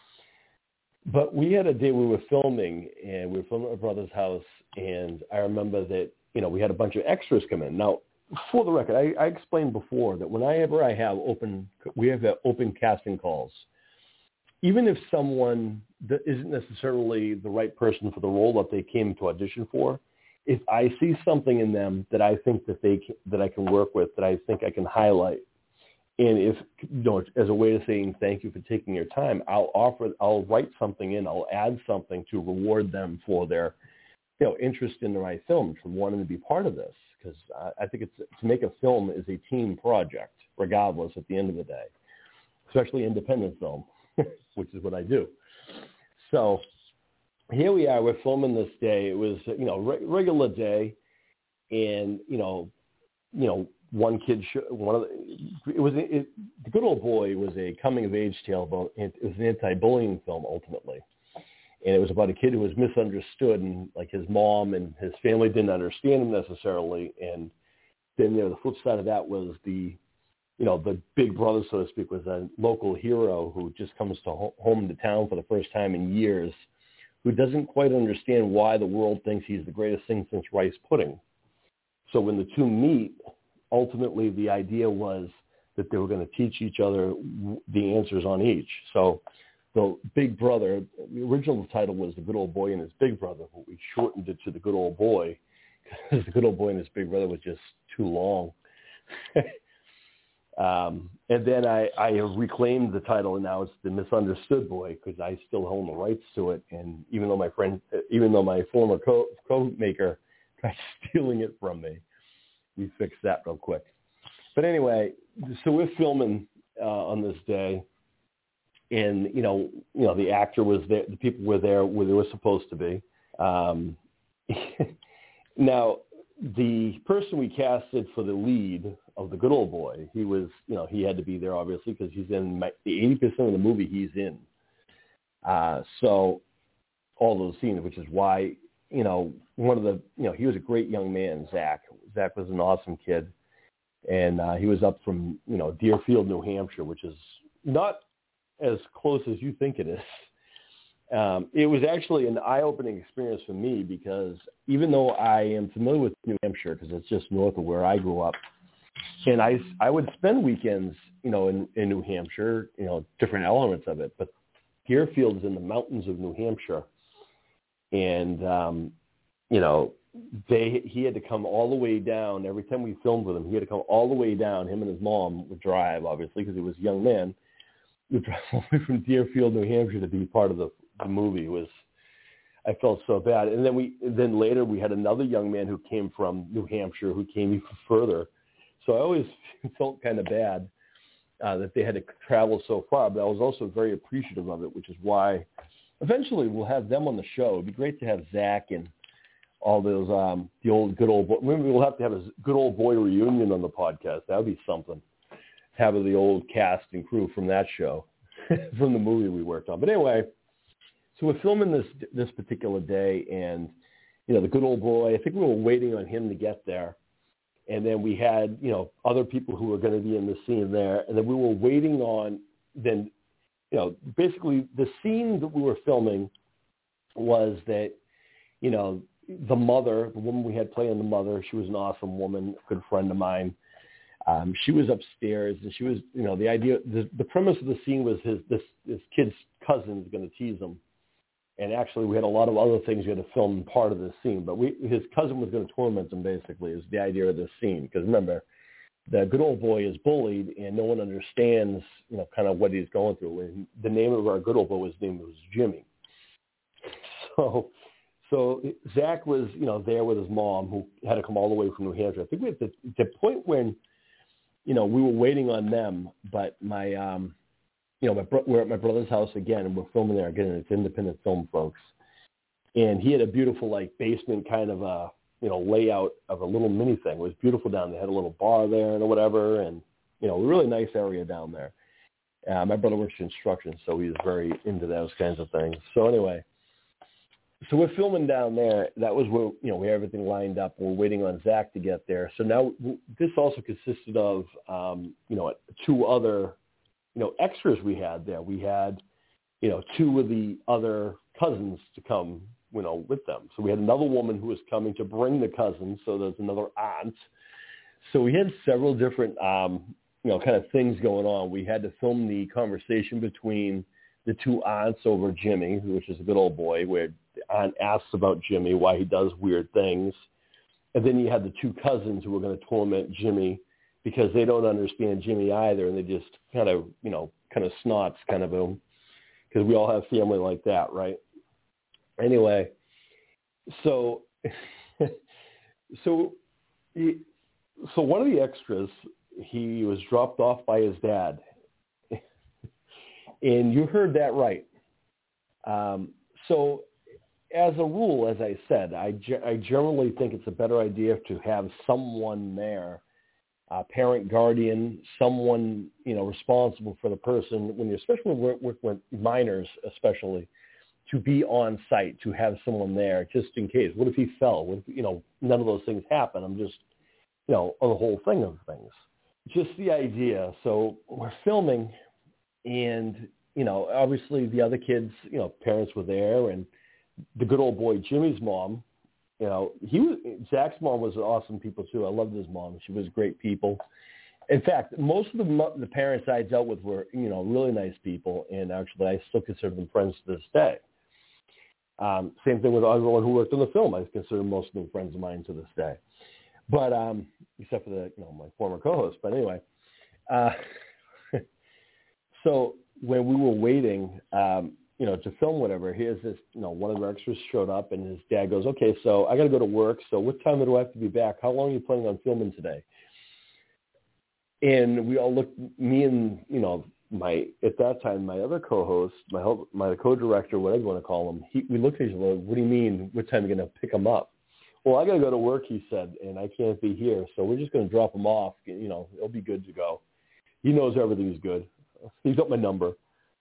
But we had a day we were filming, and we were filming at my brother's house, and I remember that you know we had a bunch of extras come in. Now, for the record, I, I explained before that whenever I have open we have open casting calls. Even if someone that isn't necessarily the right person for the role that they came to audition for, if I see something in them that I think that they can, that I can work with, that I think I can highlight, and if you know, as a way of saying thank you for taking your time, I'll offer, I'll write something in, I'll add something to reward them for their, you know, interest in my film, for wanting to be part of this, because I, I think it's to make a film is a team project, regardless. At the end of the day, especially independent film. Which is what I do. So here we are. We're filming this day. It was, you know, re- regular day, and you know, you know, one kid, sh- one of the, it was it, The Good Old Boy was a coming of age tale about. It was an anti-bullying film ultimately, and it was about a kid who was misunderstood, and like his mom and his family didn't understand him necessarily. And then you know, the flip side of that was the you know, the big brother, so to speak, was a local hero who just comes to ho- home to town for the first time in years, who doesn't quite understand why the world thinks he's the greatest thing since rice pudding. So when the two meet, ultimately the idea was that they were going to teach each other the answers on each. So the big brother, the original title was The Good Old Boy and His Big Brother, but we shortened it to The Good Old Boy because The Good Old Boy and His Big Brother was just too long. Um, and then I, I reclaimed the title, and now it's The Misunderstood Boy because I still own the rights to it. And even though my friend, even though my former co- co-maker tried stealing it from me, we fixed that real quick. But anyway, so we're filming uh, on this day, and you know, you know, the actor was there, the people were there where they were supposed to be. Um, now, the person we casted for the lead of The Good Old Boy, he was, you know, he had to be there obviously because he's in my, the eighty percent of the movie he's in. Uh, so all those scenes, which is why, you know, one of the, you know, he was a great young man, Zach. Zach was an awesome kid. And uh, he was up from, you know, Deerfield, New Hampshire, which is not as close as you think it is. Um, it was actually an eye-opening experience for me because even though I am familiar with New Hampshire, because it's just north of where I grew up, and I, I would spend weekends, you know, in, in New Hampshire, you know, different elements of it, but Deerfield is in the mountains of New Hampshire. And, um, you know, they he had to come all the way down. Every time we filmed with him, he had to come all the way down. Him and his mom would drive, obviously, because he was a young man. He would drive all the way from Deerfield, New Hampshire to be part of the the movie. Was I felt so bad. And then we then later we had another young man who came from New Hampshire who came even further. So I always felt kind of bad uh, that they had to travel so far, but I was also very appreciative of it, which is why eventually we'll have them on the show. It'd be great to have Zach and all those um, the old good old boy. Maybe we'll have to have a good old boy reunion on the podcast. That would be something. Having the old cast and crew from that show, from the movie we worked on. But anyway. So we're filming this this particular day, and, you know, the good old boy, I think we were waiting on him to get there. And then we had, you know, other people who were going to be in the scene there. And then we were waiting on, then, you know, basically the scene that we were filming was that, you know, the mother, the woman we had playing the mother, she was an awesome woman, a good friend of mine. Um, she was upstairs, and she was, you know, the idea, the, the premise of the scene was his this, this kid's cousin is going to tease him. And actually, we had a lot of other things we had to film part of this scene. But we, his cousin was going to torment him, basically, is the idea of this scene. Because remember, the good old boy is bullied, and no one understands, you know, kind of what he's going through. And the name of our good old boy, his name was Jimmy. So, so Zach was, you know, there with his mom, who had to come all the way from New Hampshire. I think we at the, the point when, you know, we were waiting on them, but my, um, you know, my bro- we're at my brother's house again, and we're filming there again, and it's independent film, folks. And he had a beautiful, like, basement kind of a, you know, layout of a little mini thing. It was beautiful down there. They had a little bar there and whatever, and, you know, a really nice area down there. Uh, my brother works construction, so he's very into those kinds of things. So anyway, so we're filming down there. That was where, you know, we had everything lined up. We're waiting on Zach to get there. So now this also consisted of, um, you know, two other, you know, extras we had there. We had, you know, two of the other cousins to come, you know, with them. So we had another woman who was coming to bring the cousins. So there's another aunt. So we had several different, um, you know, kind of things going on. We had to film the conversation between the two aunts over Jimmy, which is a good old boy, where the aunt asks about Jimmy, why he does weird things. And then you had the two cousins who were going to torment Jimmy because they don't understand Jimmy either, and they just kind of, you know, kind of snots kind of him, because we all have family like that, right? Anyway, so so so one of the extras, he was dropped off by his dad. And you heard that right. Um, so as a rule, as I said, I, ge- I generally think it's a better idea to have someone there, a parent, guardian, someone, you know, responsible for the person, when you especially with, with, with minors especially, to be on site, to have someone there just in case. What if he fell? What if, you know, none of those things happen? I'm just, you know, on the whole thing of things. Just the idea. So we're filming, and, you know, obviously the other kids, you know, parents were there, and the good old boy Jimmy's mom, you know, he was, Zach's mom was awesome people too. I loved his mom. She was great people. In fact, most of the the parents I dealt with were, you know, really nice people, and actually I still consider them friends to this day. Um, same thing with everyone who worked on the film. I consider most of them friends of mine to this day. But um, except for the, you know, my former co-host. But anyway, uh, so when we were waiting, um, you know, to film whatever, here's this, you know, one of the extras showed up, and his dad goes, okay, so I got to go to work. So what time do I have to be back? How long are you planning on filming today? And we all looked, me and, you know, my, at that time, my other co-host, my my co-director, whatever you want to call him, he, we looked at each other, what do you mean, what time are you going to pick him up? Well, I got to go to work, he said, and I can't be here, so we're just going to drop him off. You know, it'll be good to go. He knows everything's good. He's got my number.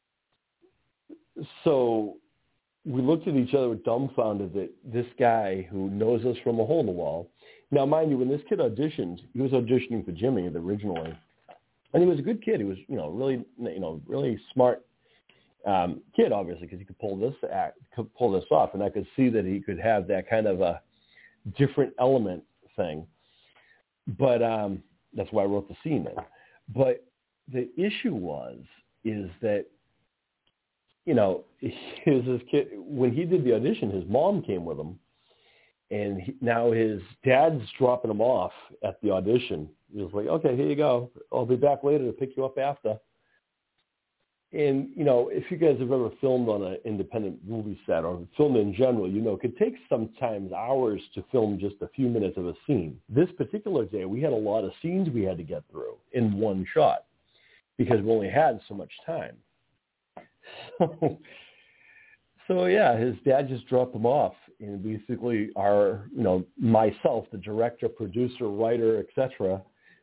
So we looked at each other dumbfounded that this guy who knows us from a hole in the wall. Now, mind you, when this kid auditioned, he was auditioning for Jimmy originally, and he was a good kid. He was, you know, really, you know, really smart um, kid, obviously, because he could pull this act, could pull this off, and I could see that he could have that kind of a different element thing. But um, that's why I wrote the scene in. But the issue was is that, you know, his, his kid, when he did the audition, his mom came with him, and he, now his dad's dropping him off at the audition. He was like, okay, here you go. I'll be back later to pick you up after. And, you know, if you guys have ever filmed on an independent movie set or filmed in general, you know, it could take sometimes hours to film just a few minutes of a scene. This particular day, we had a lot of scenes we had to get through in one shot because we only had so much time. So, so yeah, his dad just dropped him off, and basically our, you know, myself, the director, producer, writer, et cetera,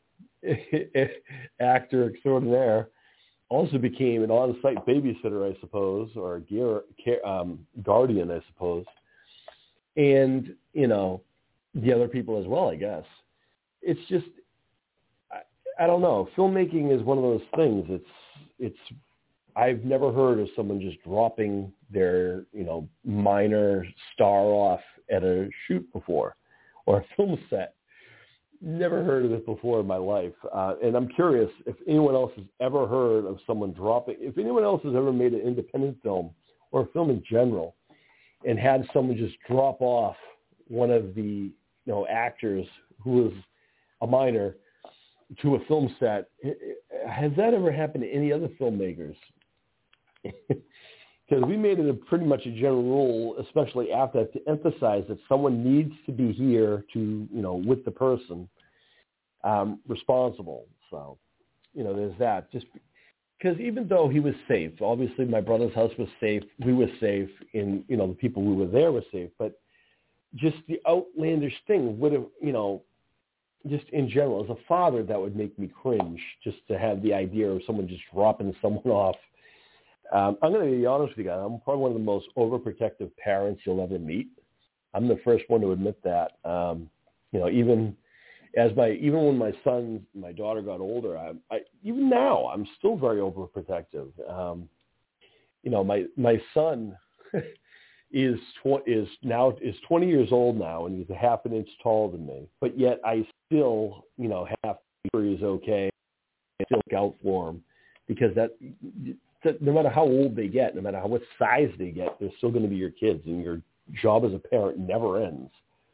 actor extraordinaire, also became an on-site babysitter, I suppose, or a gear, um, guardian, I suppose, and, you know, the other people as well, I guess. It's just, I, I don't know. Filmmaking is one of those things. It's, it's, I've never heard of someone just dropping their, you know, minor star off at a shoot before or a film set. Never heard of it before in my life. Uh, and I'm curious if anyone else has ever heard of someone dropping, if anyone else has ever made an independent film or a film in general and had someone just drop off one of the, you know, actors who was a minor to a film set. Has that ever happened to any other filmmakers? because we made it a pretty much a general rule, especially after that, to emphasize that someone needs to be here to, you know, with the person um, responsible. So, you know, there's that. Just because even though he was safe, obviously my brother's house was safe, we were safe, and, you know, the people who were there were safe, but just the outlandish thing would have, you know, just in general, as a father, that would make me cringe just to have the idea of someone just dropping someone off. Um, I'm going to be honest with you guys. I'm probably one of the most overprotective parents you'll ever meet. I'm the first one to admit that. Um, you know, even as my, even when my son, my daughter got older, I, I even now, I'm still very overprotective. Um, you know, my, my son is, tw- is now, is twenty years old now, and he's a half an inch taller than me, but yet I still, you know, have to be okay. I still look out for him because that, no matter how old they get, no matter how much size they get, they're still going to be your kids, and your job as a parent never ends.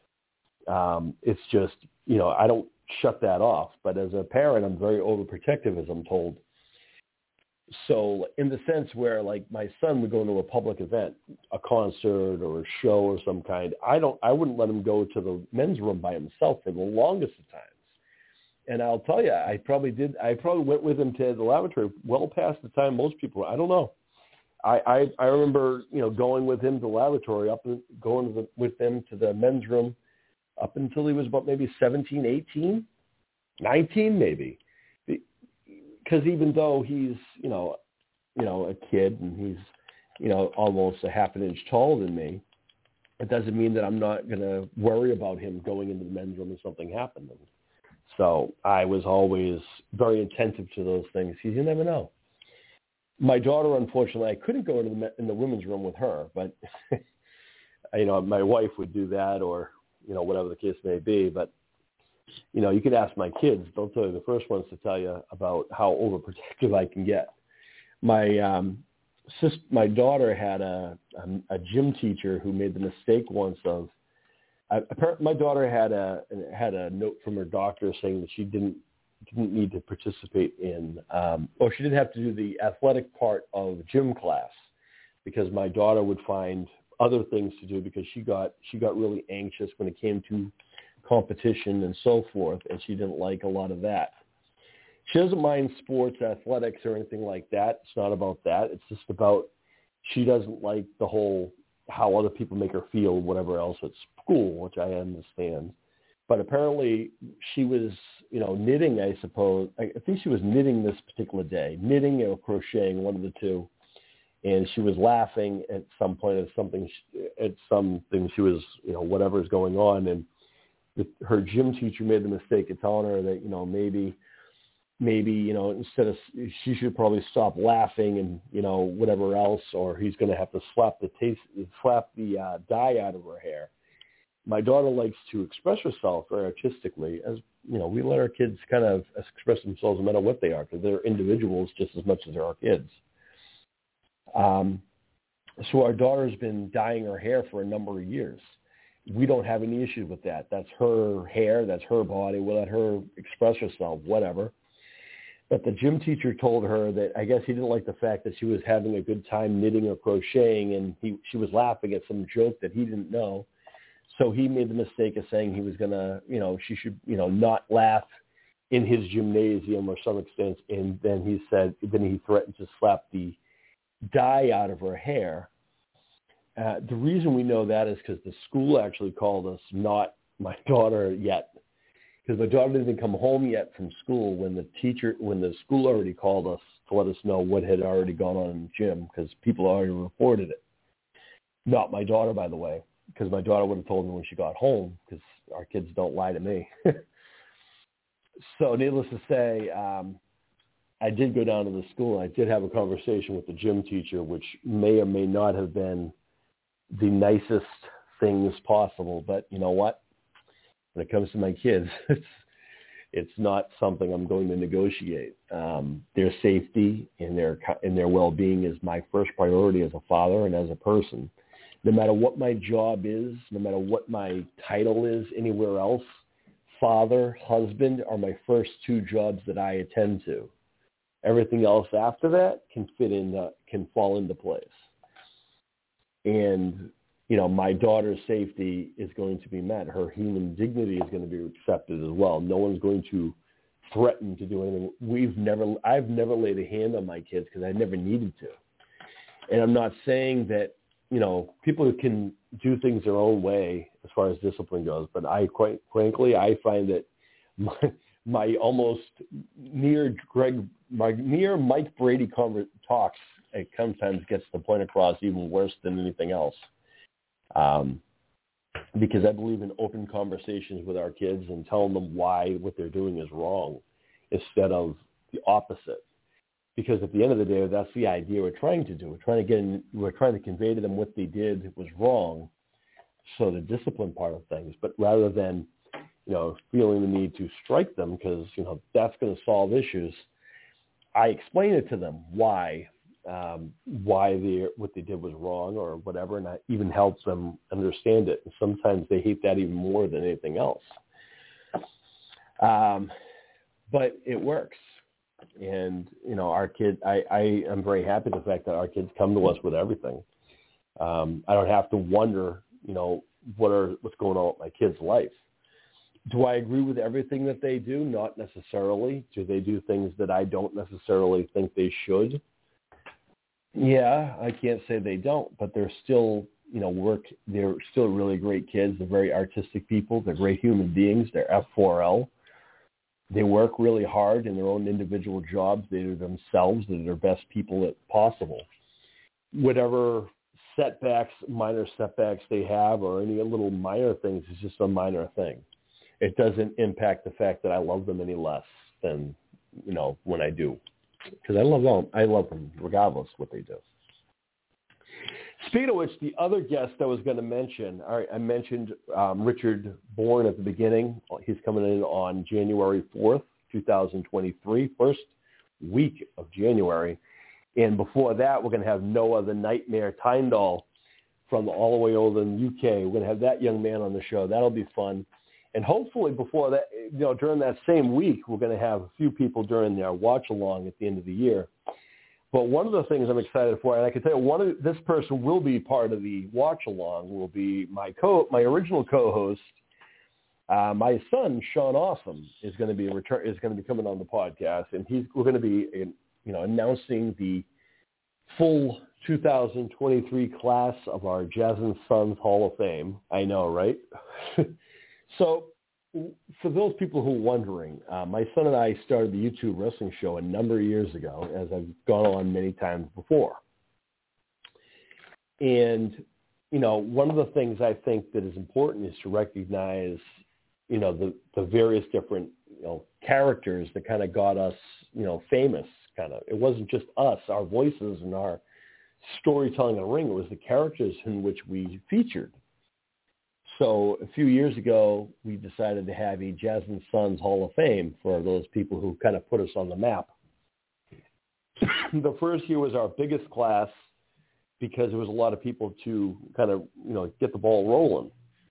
Um, it's just, you know, I don't shut that off, but as a parent, I'm very overprotective, as I'm told. So in the sense where, like, my son would go to a public event, a concert or a show or some kind, I don't, I wouldn't let him go to the men's room by himself for the longest of times. And I'll tell you, I probably did. I probably went with him to the lavatory well past the time most people. I don't know. I I, I remember, you know, going with him to the lavatory, up and going to the, with them to the men's room, up until he was about maybe seventeen, eighteen, nineteen, maybe. Because even though he's, you know, you know, a kid and he's, you know, almost a half an inch taller than me, it doesn't mean that I'm not going to worry about him going into the men's room if something happened. So I was always very attentive to those things. You never know. My daughter, unfortunately, I couldn't go into the, in the women's room with her, but, you know, my wife would do that, or, you know, whatever the case may be. But, you know, you could ask my kids. They'll tell you the first ones to tell you about how overprotective I can get. My um, sis, my daughter had a, a, a gym teacher who made the mistake once of, I, my daughter had a had a note from her doctor saying that she didn't didn't need to participate in, um, or she didn't have to do the athletic part of gym class, because my daughter would find other things to do because she got she got really anxious when it came to competition and so forth, and she didn't like a lot of that. She doesn't mind sports, athletics, or anything like that. It's not about that. It's just about she doesn't like the whole how other people make her feel, whatever else at school, which I understand. But apparently she was, you know, knitting, I suppose. I think she was knitting this particular day, knitting or crocheting, one of the two. And she was laughing at some point at something, at something she was, you know, whatever's going on. And the, her gym teacher made the mistake of telling her that, you know, maybe, maybe, you know, instead of, she should probably stop laughing and, you know, whatever else, or he's going to have to slap the taste, slap the uh, dye out of her hair. My daughter likes to express herself very artistically, as, you know, we let our kids kind of express themselves no matter what they are, because they're individuals just as much as they're our kids. Um, so our daughter's been dyeing her hair for a number of years. We don't have any issues with that. That's her hair. That's her body. We'll let her express herself, whatever. But the gym teacher told her that I guess he didn't like the fact that she was having a good time knitting or crocheting, and he, she was laughing at some joke that he didn't know. So he made the mistake of saying he was going to, you know, she should, you know, not laugh in his gymnasium or some extent. And then he said, then he threatened to slap the dye out of her hair. Uh, the reason we know that is because the school actually called us, not my daughter yet. Because my daughter didn't come home yet from school when the teacher, when the school already called us to let us know what had already gone on in the gym, because people already reported it. Not my daughter, by the way, because my daughter would have told me when she got home, because our kids don't lie to me. So needless to say, um, I did go down to the school. I did have a conversation with the gym teacher, which may or may not have been the nicest things possible. But you know what? When it comes to my kids, it's it's not something I'm going to negotiate. Um, their safety and their and their well-being is my first priority as a father and as a person. No matter what my job is, no matter what my title is anywhere else, father, husband are my first two jobs that I attend to. Everything else after that can fit in, uh, can fall into place. and, you know, my daughter's safety is going to be met. Her human dignity is going to be accepted as well. No one's going to threaten to do anything. We've never, I've never laid a hand on my kids because I never needed to. And I'm not saying that, you know, people can do things their own way as far as discipline goes, but I quite frankly, I find that my, my almost near Greg, my near Mike Brady conver- talks, it sometimes gets the point across even worse than anything else. Um, because I believe in open conversations with our kids and telling them why what they're doing is wrong instead of the opposite. Because at the end of the day, that's the idea we're trying to do. We're trying to get in, we're trying to convey to them what they did was wrong, so the discipline part of things. But rather than, you know, feeling the need to strike them because, you know, that's going to solve issues, I explain it to them why um, why they what they did was wrong or whatever, and I even help them understand it. And sometimes they hate that even more than anything else. Um, but it works. And, you know, our kid, I, I am very happy with the fact that our kids come to us with everything. Um, I don't have to wonder, you know, what are what's going on with my kid's life. Do I agree with everything that they do? Not necessarily. Do they do things that I don't necessarily think they should? Yeah, I can't say they don't, but they're still, you know, work. They're still really great kids. They're very artistic people. They're great human beings. They're F four L. They work really hard in their own individual jobs. They are themselves. They're their best people as possible. Whatever setbacks, minor setbacks they have or any little minor things is just a minor thing. It doesn't impact the fact that I love them any less than, you know, when I do. Because I love them. I love them regardless what they do. Speaking of which, the other guest I was going to mention, all right, I mentioned um, Richard Bourne at the beginning. He's coming in on January fourth, twenty twenty-three, first week of January. And before that, we're going to have Noah the Nightmare Tyndall from all the way over in the U K. We're going to have that young man on the show. That'll be fun. And hopefully before that, you know, during that same week, we're going to have a few people during their watch-along at the end of the year. But one of the things I'm excited for, and I can tell you, one of this person will be part of the watch-along, will be my co, my original co-host. Uh, my son, Sean Awesome, is going to be return, is going to be coming on the podcast, and he's we're going to be, in, you know, announcing the full two thousand twenty-three class of our Jazz and Sons Hall of Fame. I know, right? So for those people who are wondering, uh, my son and I started the YouTube wrestling show a number of years ago, as I've gone on many times before. And, you know, one of the things I think that is important is to recognize, you know, the, the various different, you know, characters that kind of got us, you know, famous, kind of. It wasn't just us, our voices and our storytelling in the ring. It was the characters in which we featured. So a few years ago, we decided to have a Jazz and Sons Hall of Fame for those people who kind of put us on the map. The first year was our biggest class because there was a lot of people to kind of, you know, get the ball rolling.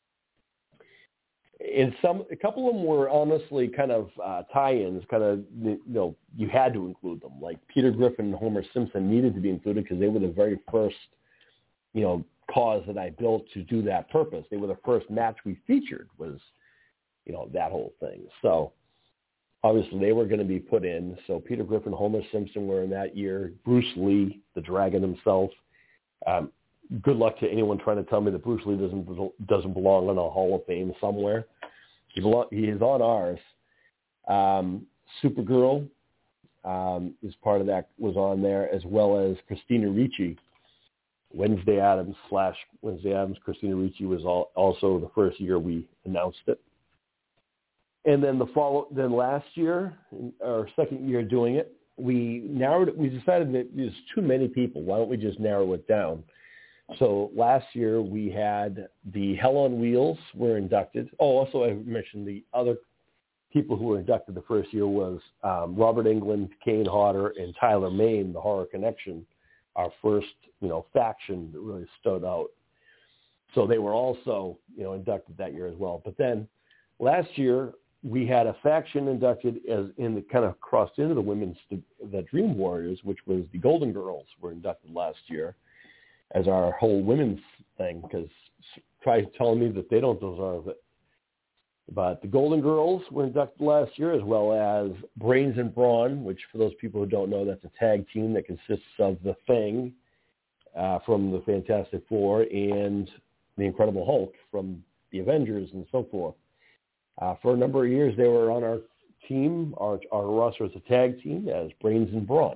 And some, a couple of them were honestly kind of uh, tie-ins, kind of, you know, you had to include them. Like Peter Griffin and Homer Simpson needed to be included because they were the very first, you know, cause that I built to do that purpose. They were the first match we featured was, you know, that whole thing. So obviously they were going to be put in. So Peter Griffin, Homer Simpson were in that year. Bruce Lee, the Dragon himself. Um, good luck to anyone trying to tell me that Bruce Lee doesn't doesn't belong in a Hall of Fame somewhere. He, belong, he is on ours. Um, Supergirl um, is part of that, was on there, as well as Christina Ricci. Wednesday Addams slash Wednesday Addams, Christina Ricci was all, also the first year we announced it. And then the follow, then last year, our second year doing it, we narrowed it. We decided that there's too many people. Why don't we just narrow it down? So last year we had the Hell on Wheels were inducted. Oh, also I mentioned the other people who were inducted the first year was um, Robert Englund, Kane Hodder, and Tyler Mane, the Horror Connection, our first, you know, faction that really stood out. So they were also, you know, inducted that year as well. But then last year we had a faction inducted as in the kind of crossed into the women's, the Dream Warriors, which was the Golden Girls were inducted last year. as our whole women's thing, because try telling me that they don't deserve it. But the Golden Girls were inducted last year, as well as Brains and Brawn, which for those people who don't know, that's a tag team that consists of the Thing uh, from the Fantastic Four and the Incredible Hulk from the Avengers and so forth. Uh, for a number of years, they were on our team, our, our roster as a tag team as Brains and Brawn.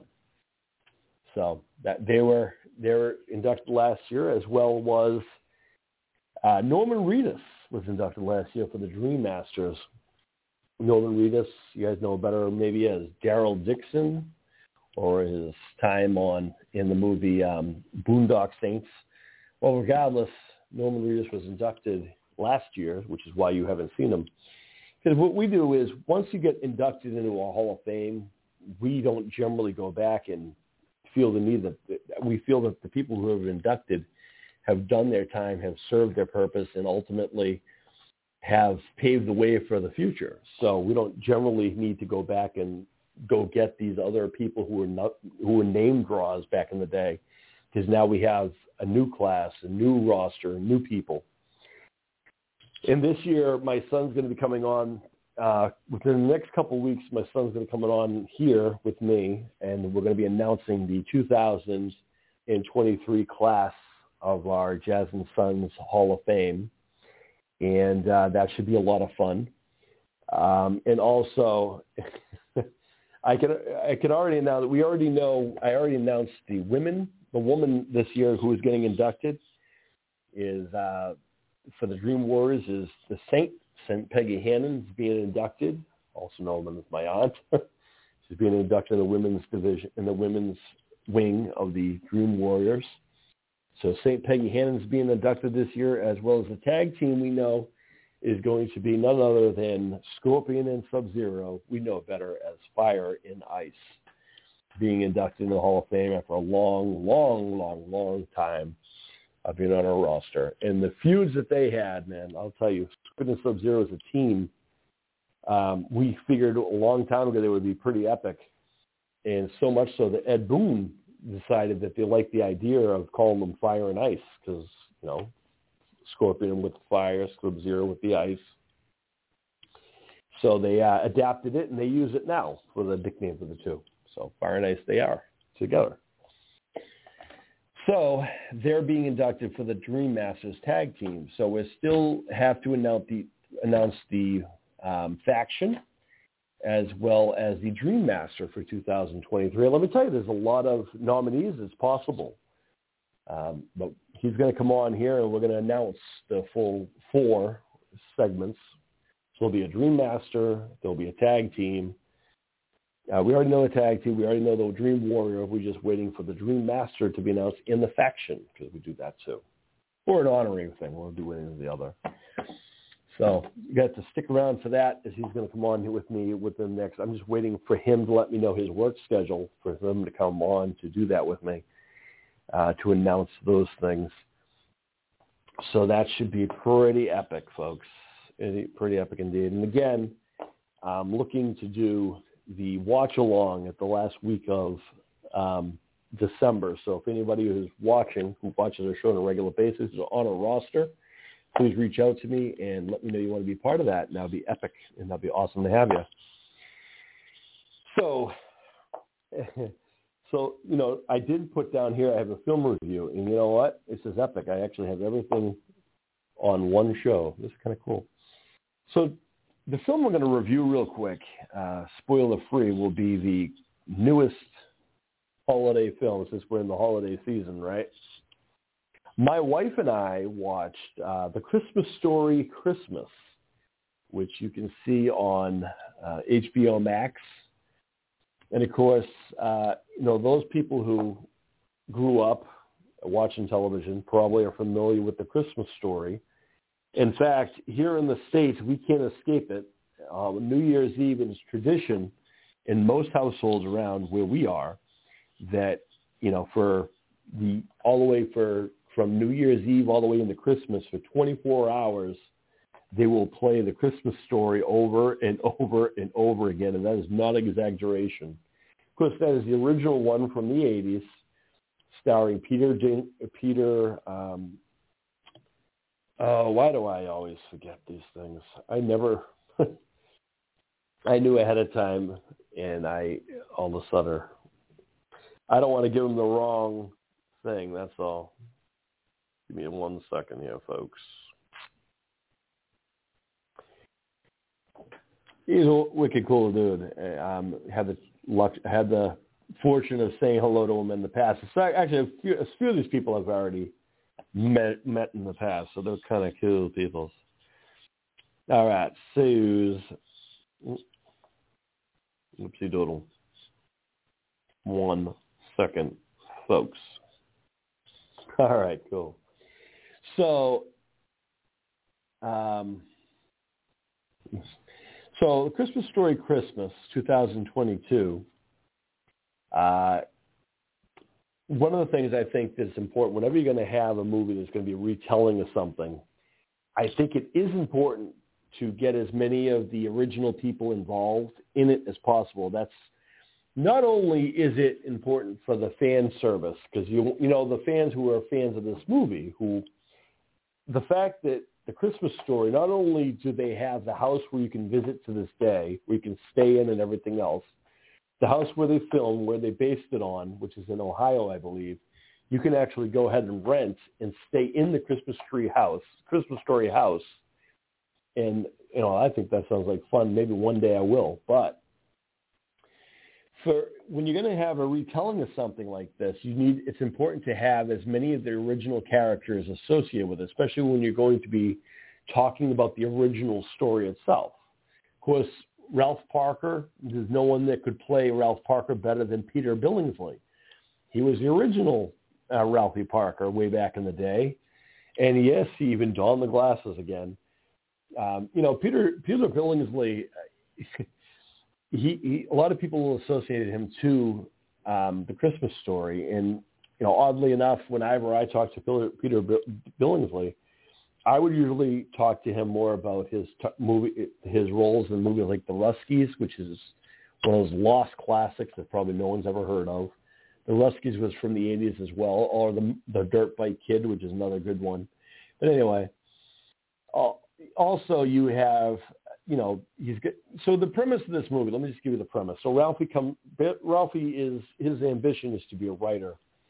So that they were they were inducted last year, as well was uh, Norman Reedus was inducted last year for the Dream Masters. Norman Reedus, you guys know better maybe as Daryl Dixon, or his time on in the movie um, Boondock Saints. Well, regardless, Norman Reedus was inducted last year, which is why you haven't seen him. Because what we do is once you get inducted into a Hall of Fame, we don't generally go back and feel the need that we feel that the people who have been inducted have done their time, have served their purpose, and ultimately have paved the way for the future. So we don't generally need to go back and go get these other people who were not, who were name draws back in the day, because now we have a new class, a new roster, new people. And this year, my son's going to be coming on uh, within the next couple of weeks. My son's going to come on here with me, and we're going to be announcing the two thousand twenty-three class of our Jazz and Sons Hall of Fame, and uh, that should be a lot of fun. Um, and also, I can I can already announce that we already know. I already announced the women. The woman this year who is getting inducted is uh, for the Dream Warriors is the Saint Saint Peggy Hannon's being inducted, also known as my aunt. She's being inducted in the women's division in the women's wing of the Dream Warriors. So Saint Peggy Hannon's being inducted this year, as well as the tag team we know is going to be none other than Scorpion and Sub-Zero. We know better as Fire and Ice, being inducted in the Hall of Fame after a long, long, long, long time of being on our roster. And the feuds that they had, man, I'll tell you, Scorpion and Sub-Zero as a team, um, we figured a long time ago they would be pretty epic. And so much so that Ed Boon decided that they liked the idea of calling them Fire and Ice because, you know, Scorpion with the fire, Sub-Zero with the ice. So they uh, adapted it, and they use it now for the nickname for the two. So Fire and Ice they are together. So they're being inducted for the Dream Masters tag team. So we still have to announce the, announce the um, faction as well as the Dream Master for two thousand twenty-three. Let me tell you, there's a lot of nominees as possible. Um, but he's going to come on here, and we're going to announce the full four segments. So there'll be a Dream Master. There'll be a tag team. Uh, we already know the tag team. We already know the Dream Warrior. We're just waiting for the Dream Master to be announced in the faction, because we do that too. Or an honoring thing. We'll do one or the other. So you got to stick around for that, as he's going to come on here with me with the next. I'm just waiting for him to let me know his work schedule for him to come on to do that with me, uh, to announce those things. So that should be pretty epic, folks. Pretty epic indeed. And again, I'm looking to do the watch-along at the last week of um, December. So if anybody who's watching, who watches our show on a regular basis, is on a roster, please reach out to me and let me know you want to be part of that. And that'll be epic, and that'll be awesome to have you. So, so you know, I did put down here, I have a film review, and you know what? This is epic. I actually have everything on one show. This is kind of cool. So the film we're going to review real quick, uh, spoiler-free, will be the newest holiday film, since we're in the holiday season, right? My wife and I watched uh, The Christmas Story Christmas, which you can see on uh, H B O Max. And, of course, uh, you know, those people who grew up watching television probably are familiar with The Christmas Story. In fact, here in the States, we can't escape it. Uh, New Year's Eve is tradition in most households around where we are that, you know, for the all the way for from New Year's Eve all the way into Christmas for twenty-four hours, they will play The Christmas Story over and over and over again, and that is not exaggeration. Of course, that is the original one from the eighties, starring Peter Din- Peter. Um, oh, why do I always forget these things? I never. I knew ahead of time, and I all of a sudden. I don't want to give him the wrong thing. That's all. Give me one second here, folks. He's a wicked cool dude. Um, had the luck, had the fortune of saying hello to him in the past. So actually, a few, a few of these people I've already met met in the past, so they're kind of cool people. All right, Suze. Oopsie doodle. One second, folks. All right, cool. So, um, so Christmas Story Christmas twenty twenty-two, uh, one of the things I think that's important, whenever you're going to have a movie that's going to be a retelling of something, I think it is important to get as many of the original people involved in it as possible. That's not only is it important for the fan service, because you you know the fans who are fans of this movie, who the fact that the Christmas Story, not only do they have the house where you can visit to this day, where you can stay in and everything else, the house where they filmed, where they based it on, which is in Ohio, I believe, you can actually go ahead and rent and stay in the Christmas tree house, Christmas Story house. And, you know, I think that sounds like fun. Maybe one day I will. But for when you're going to have a retelling of something like this, you need, it's important to have as many of the original characters associated with it, especially when you're going to be talking about the original story itself. Of course, Ralph Parker, there's no one that could play Ralph Parker better than Peter Billingsley. He was the original uh, Ralphie Parker way back in the day. And yes, he even donned the glasses again. Um, you know, Peter Peter Billingsley, he, he a lot of people associated him to um, the Christmas Story, and you know, oddly enough, whenever I talk to Peter, Peter Billingsley, I would usually talk to him more about his t- movie, his roles in movies like The Ruskies, which is one of those lost classics that probably no one's ever heard of. The Ruskies was from the eighties as well, or the the Dirt Bike Kid, which is another good one. But anyway. Uh, Also, you have, you know, he's get, so the premise of this movie. Let me just give you the premise. So Ralphie come, Ralphie is his ambition is to be a writer,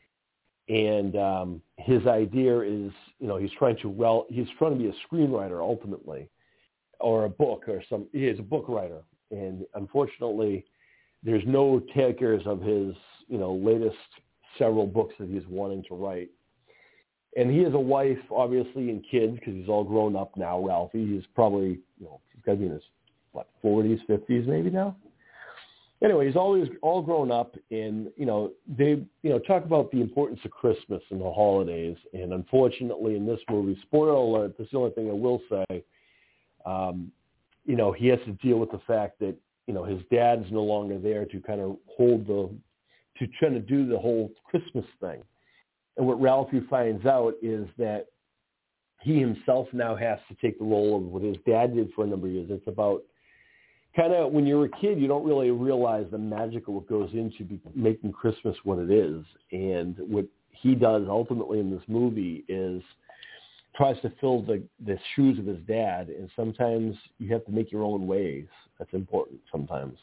and um, his idea is, you know, he's trying to well, he's trying to be a screenwriter ultimately, or a book or some. He is a book writer, and unfortunately, there's no takers of his, you know, latest several books that he's wanting to write. And he has a wife, obviously, and kids, because he's all grown up now, Ralphie. He's probably, you know, he's got to be in his, what, forties, fifties maybe now? Anyway, he's always all grown up, and, you know, they, you know, talk about the importance of Christmas and the holidays. And unfortunately, in this movie, spoiler alert, that's the only thing I will say, um, you know, he has to deal with the fact that, you know, his dad's no longer there to kind of hold the, to try to do the whole Christmas thing. And what Ralphie finds out is that he himself now has to take the role of what his dad did for a number of years. It's about kind of when you're a kid, you don't really realize the magic of what goes into be making Christmas what it is. And what he does ultimately in this movie is tries to fill the, the shoes of his dad. And sometimes you have to make your own ways. That's important sometimes.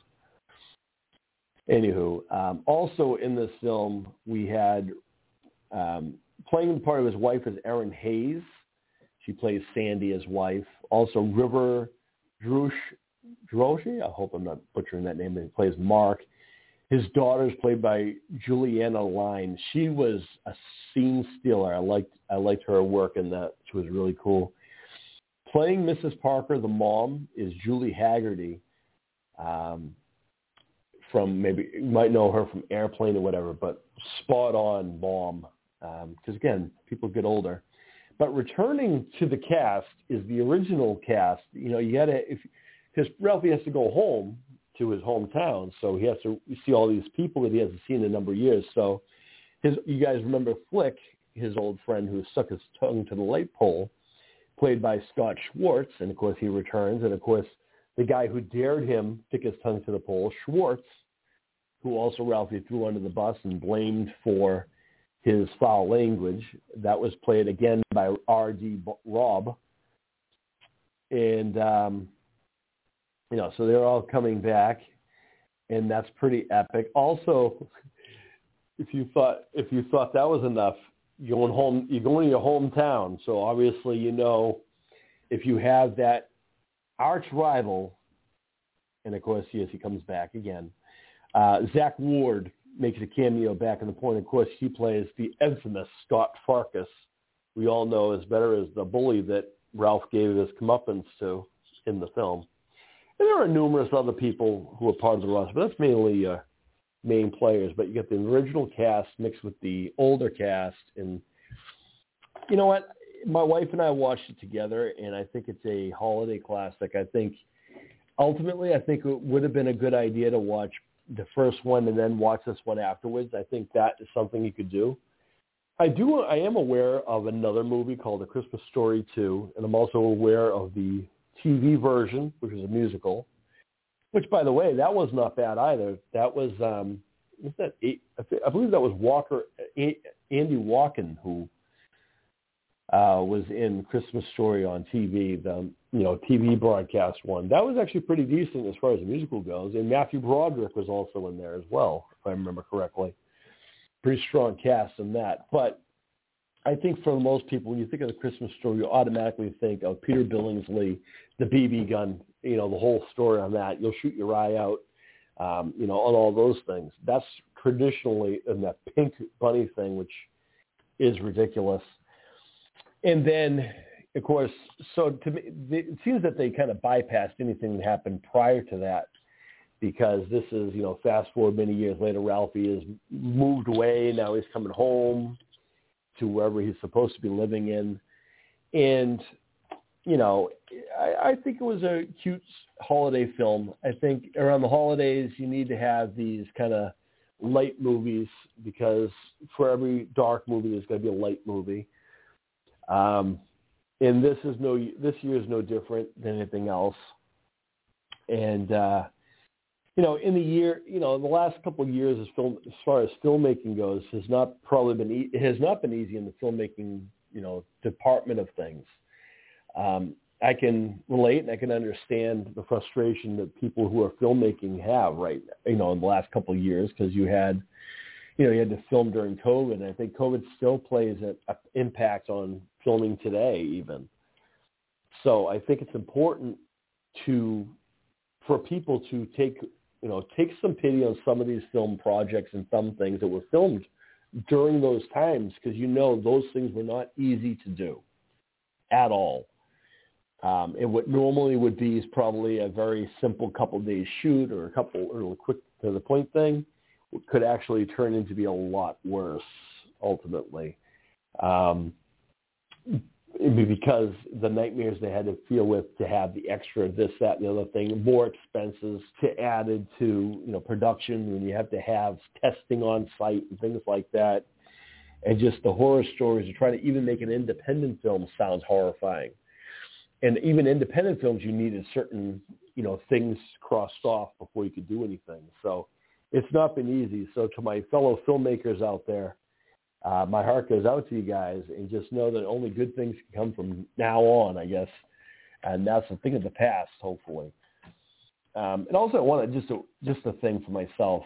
Anywho, um, also in this film, we had Um, playing the part of his wife is Erin Hayes. She plays Sandy, his wife. Also, River Drush, Droshi, I hope I'm not butchering that name, he plays Mark. His daughter is played by Juliana Line. She was a scene stealer. I liked I liked her work in that. She was really cool. Playing Missus Parker, the mom, is Julie Haggerty. Um, from maybe, you might know her from Airplane or whatever, but spot on mom. Because, um, again, people get older. But returning to the cast is the original cast. You know, you got to, if because Ralphie has to go home to his hometown, so he has to see all these people that he hasn't seen in a number of years. So his, you guys remember Flick, his old friend who stuck his tongue to the light pole, played by Scott Schwartz, and, of course, he returns. And, of course, the guy who dared him stick his tongue to the pole, Schwartz, who also Ralphie threw under the bus and blamed for his foul language. That was played again by R D Robb. And, um, you know, so they're all coming back, and that's pretty epic. Also, if you thought if you thought that was enough, you're going home, you're going to your hometown. So obviously, you know, if you have that arch rival, and of course, yes, he comes back again. Uh, Zach Ward makes a cameo back in the point. Of course, he plays the infamous Scott Farkas. We all know as better as the bully that Ralph gave his comeuppance to in the film. And there are numerous other people who are part of the roster, but that's mainly uh, main players. But you get the original cast mixed with the older cast. And you know what? My wife and I watched it together, and I think it's a holiday classic. I think ultimately, I think it would have been a good idea to watch the first one and then watch this one afterwards. I think that is something you could do. I do. I am aware of another movie called A Christmas Story two, and I'm also aware of the T V version, which is a musical. Which, by the way, that was not bad either. That was, um, was that? I believe that was Walker, Andy Walken, who uh, was in Christmas Story on T V, the you know T V broadcast one. That was actually pretty decent as far as the musical goes, and Matthew Broderick was also in there as well, if I remember correctly. Pretty strong cast in that. But I think for most people, when you think of the Christmas Story, you automatically think of Peter Billingsley, the B B gun, you know, the whole story on that. You'll shoot your eye out, um, you know, on all those things. That's traditionally in that pink bunny thing, which is ridiculous. And then, of course, so to me, it seems that they kind of bypassed anything that happened prior to that. Because this is, you know, fast forward many years later, Ralphie has moved away. Now he's coming home to wherever he's supposed to be living in. And, you know, I, I think it was a cute holiday film. I think around the holidays you need to have these kind of light movies because for every dark movie there's going to be a light movie. Um, and this is no, this year is no different than anything else. And, uh, you know, in the year, you know, in the last couple of years, as film, as far as filmmaking goes, has not probably been e- it has not been easy in the filmmaking, you know, department of things. Um, I can relate and I can understand the frustration that people who are filmmaking have right, you know, in the last couple of years because you had, you know, you had to film during COVID, and I think COVID still plays an impact on filming today, even. So I think it's important to for people to take. You know, take some pity on some of these film projects and some things that were filmed during those times because, you know, those things were not easy to do at all. Um, and what normally would be is probably a very simple couple days shoot or a couple or a quick to the point thing could actually turn into be a lot worse ultimately. Um, because the nightmares they had to deal with to have the extra this, that, and the other thing, more expenses to added to, you know, production, and you have to have testing on site and things like that. And just the horror stories to try to even make an independent film sounds horrifying. And even independent films, you needed certain, you know, things crossed off before you could do anything. So it's not been easy. So to my fellow filmmakers out there, Uh, my heart goes out to you guys, and just know that only good things can come from now on, I guess. And that's a thing of the past, hopefully. Um, and also I wanted just a, just a thing for myself.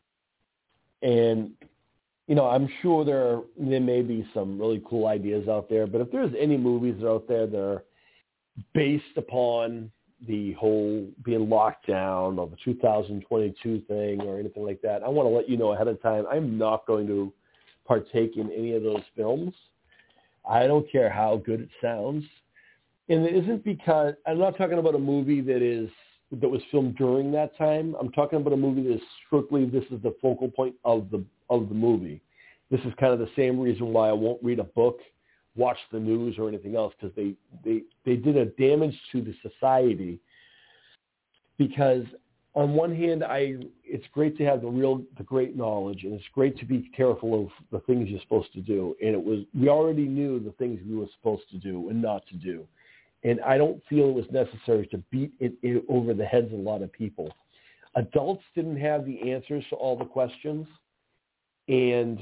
And, you know, I'm sure there are, there may be some really cool ideas out there, but if there's any movies that are out there that are based upon the whole being locked down or the two thousand twenty-two thing or anything like that, I want to let you know ahead of time, I'm not going to partake in any of those films. I don't care how good it sounds. And it isn't because, I'm not talking about a movie that is, that was filmed during that time. I'm talking about a movie that is strictly, this is the focal point of the, of the movie. This is kind of the same reason why I won't read a book, watch the news or anything else, because they, they, they did a damage to the society. Because on one hand, I it's great to have the real, the great knowledge, and it's great to be careful of the things you're supposed to do. And it was, we already knew the things we were supposed to do and not to do. And I don't feel it was necessary to beat it, it over the heads of a lot of people. Adults didn't have the answers to all the questions, and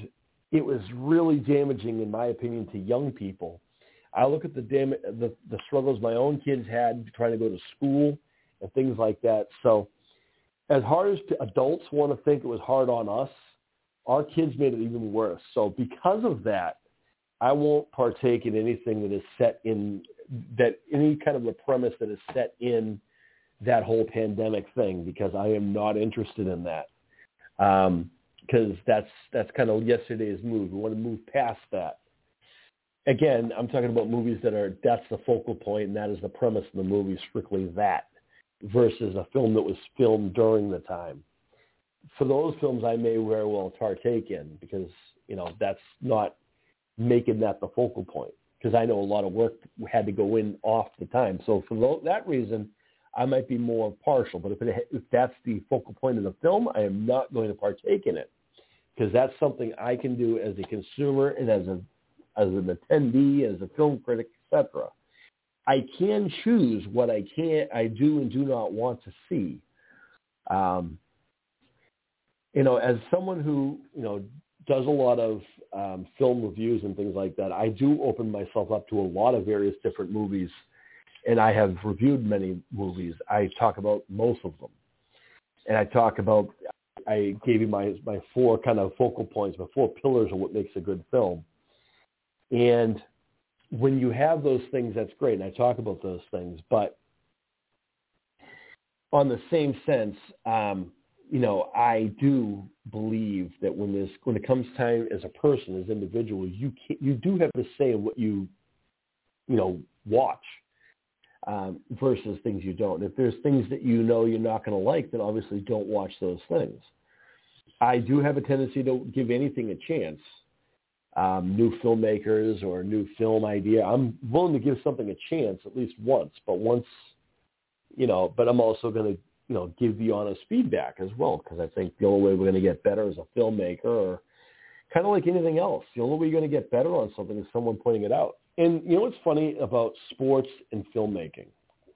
it was really damaging, in my opinion, to young people. I look at the, dam- the the struggles my own kids had trying to go to school and things like that. So as hard as adults want to think it was hard on us, our kids made it even worse. So because of that, I won't partake in anything that is set in, that any kind of a premise that is set in that whole pandemic thing, because I am not interested in that. Um, because that's that's kind of yesterday's move. We want to move past that. Again, I'm talking about movies that are, that's the focal point, and that is the premise of the movie, strictly that, versus a film that was filmed during the time. For those films, I may very well partake in, because, you know, that's not making that the focal point, because I know a lot of work had to go in off the time. So for that reason, I might be more partial. But if, it, if that's the focal point of the film, I am not going to partake in it, because that's something I can do as a consumer and as a as an attendee, as a film critic, et cetera. I can choose what I can, I do and do not want to see. Um, you know, as someone who, you know, does a lot of um, film reviews and things like that, I do open myself up to a lot of various different movies, and I have reviewed many movies. I talk about most of them. And I talk about, I gave you my, my four kind of focal points, my four pillars of what makes a good film. And when you have those things, that's great. And I talk about those things. But on the same sense, um, you know, I do believe that when this, when it comes time as a person, as an individual, you can, you do have to say what you, you know, watch um, versus things you don't. If there's things that you know you're not going to like, then obviously don't watch those things. I do have a tendency to give anything a chance. Um, new filmmakers or a new film idea, I'm willing to give something a chance at least once, but once, you know, but I'm also going to, you know, give the honest feedback as well, because I think the only way we're going to get better as a filmmaker, or kind of like anything else, the only way you're going to get better on something is someone pointing it out. And you know what's funny about sports and filmmaking?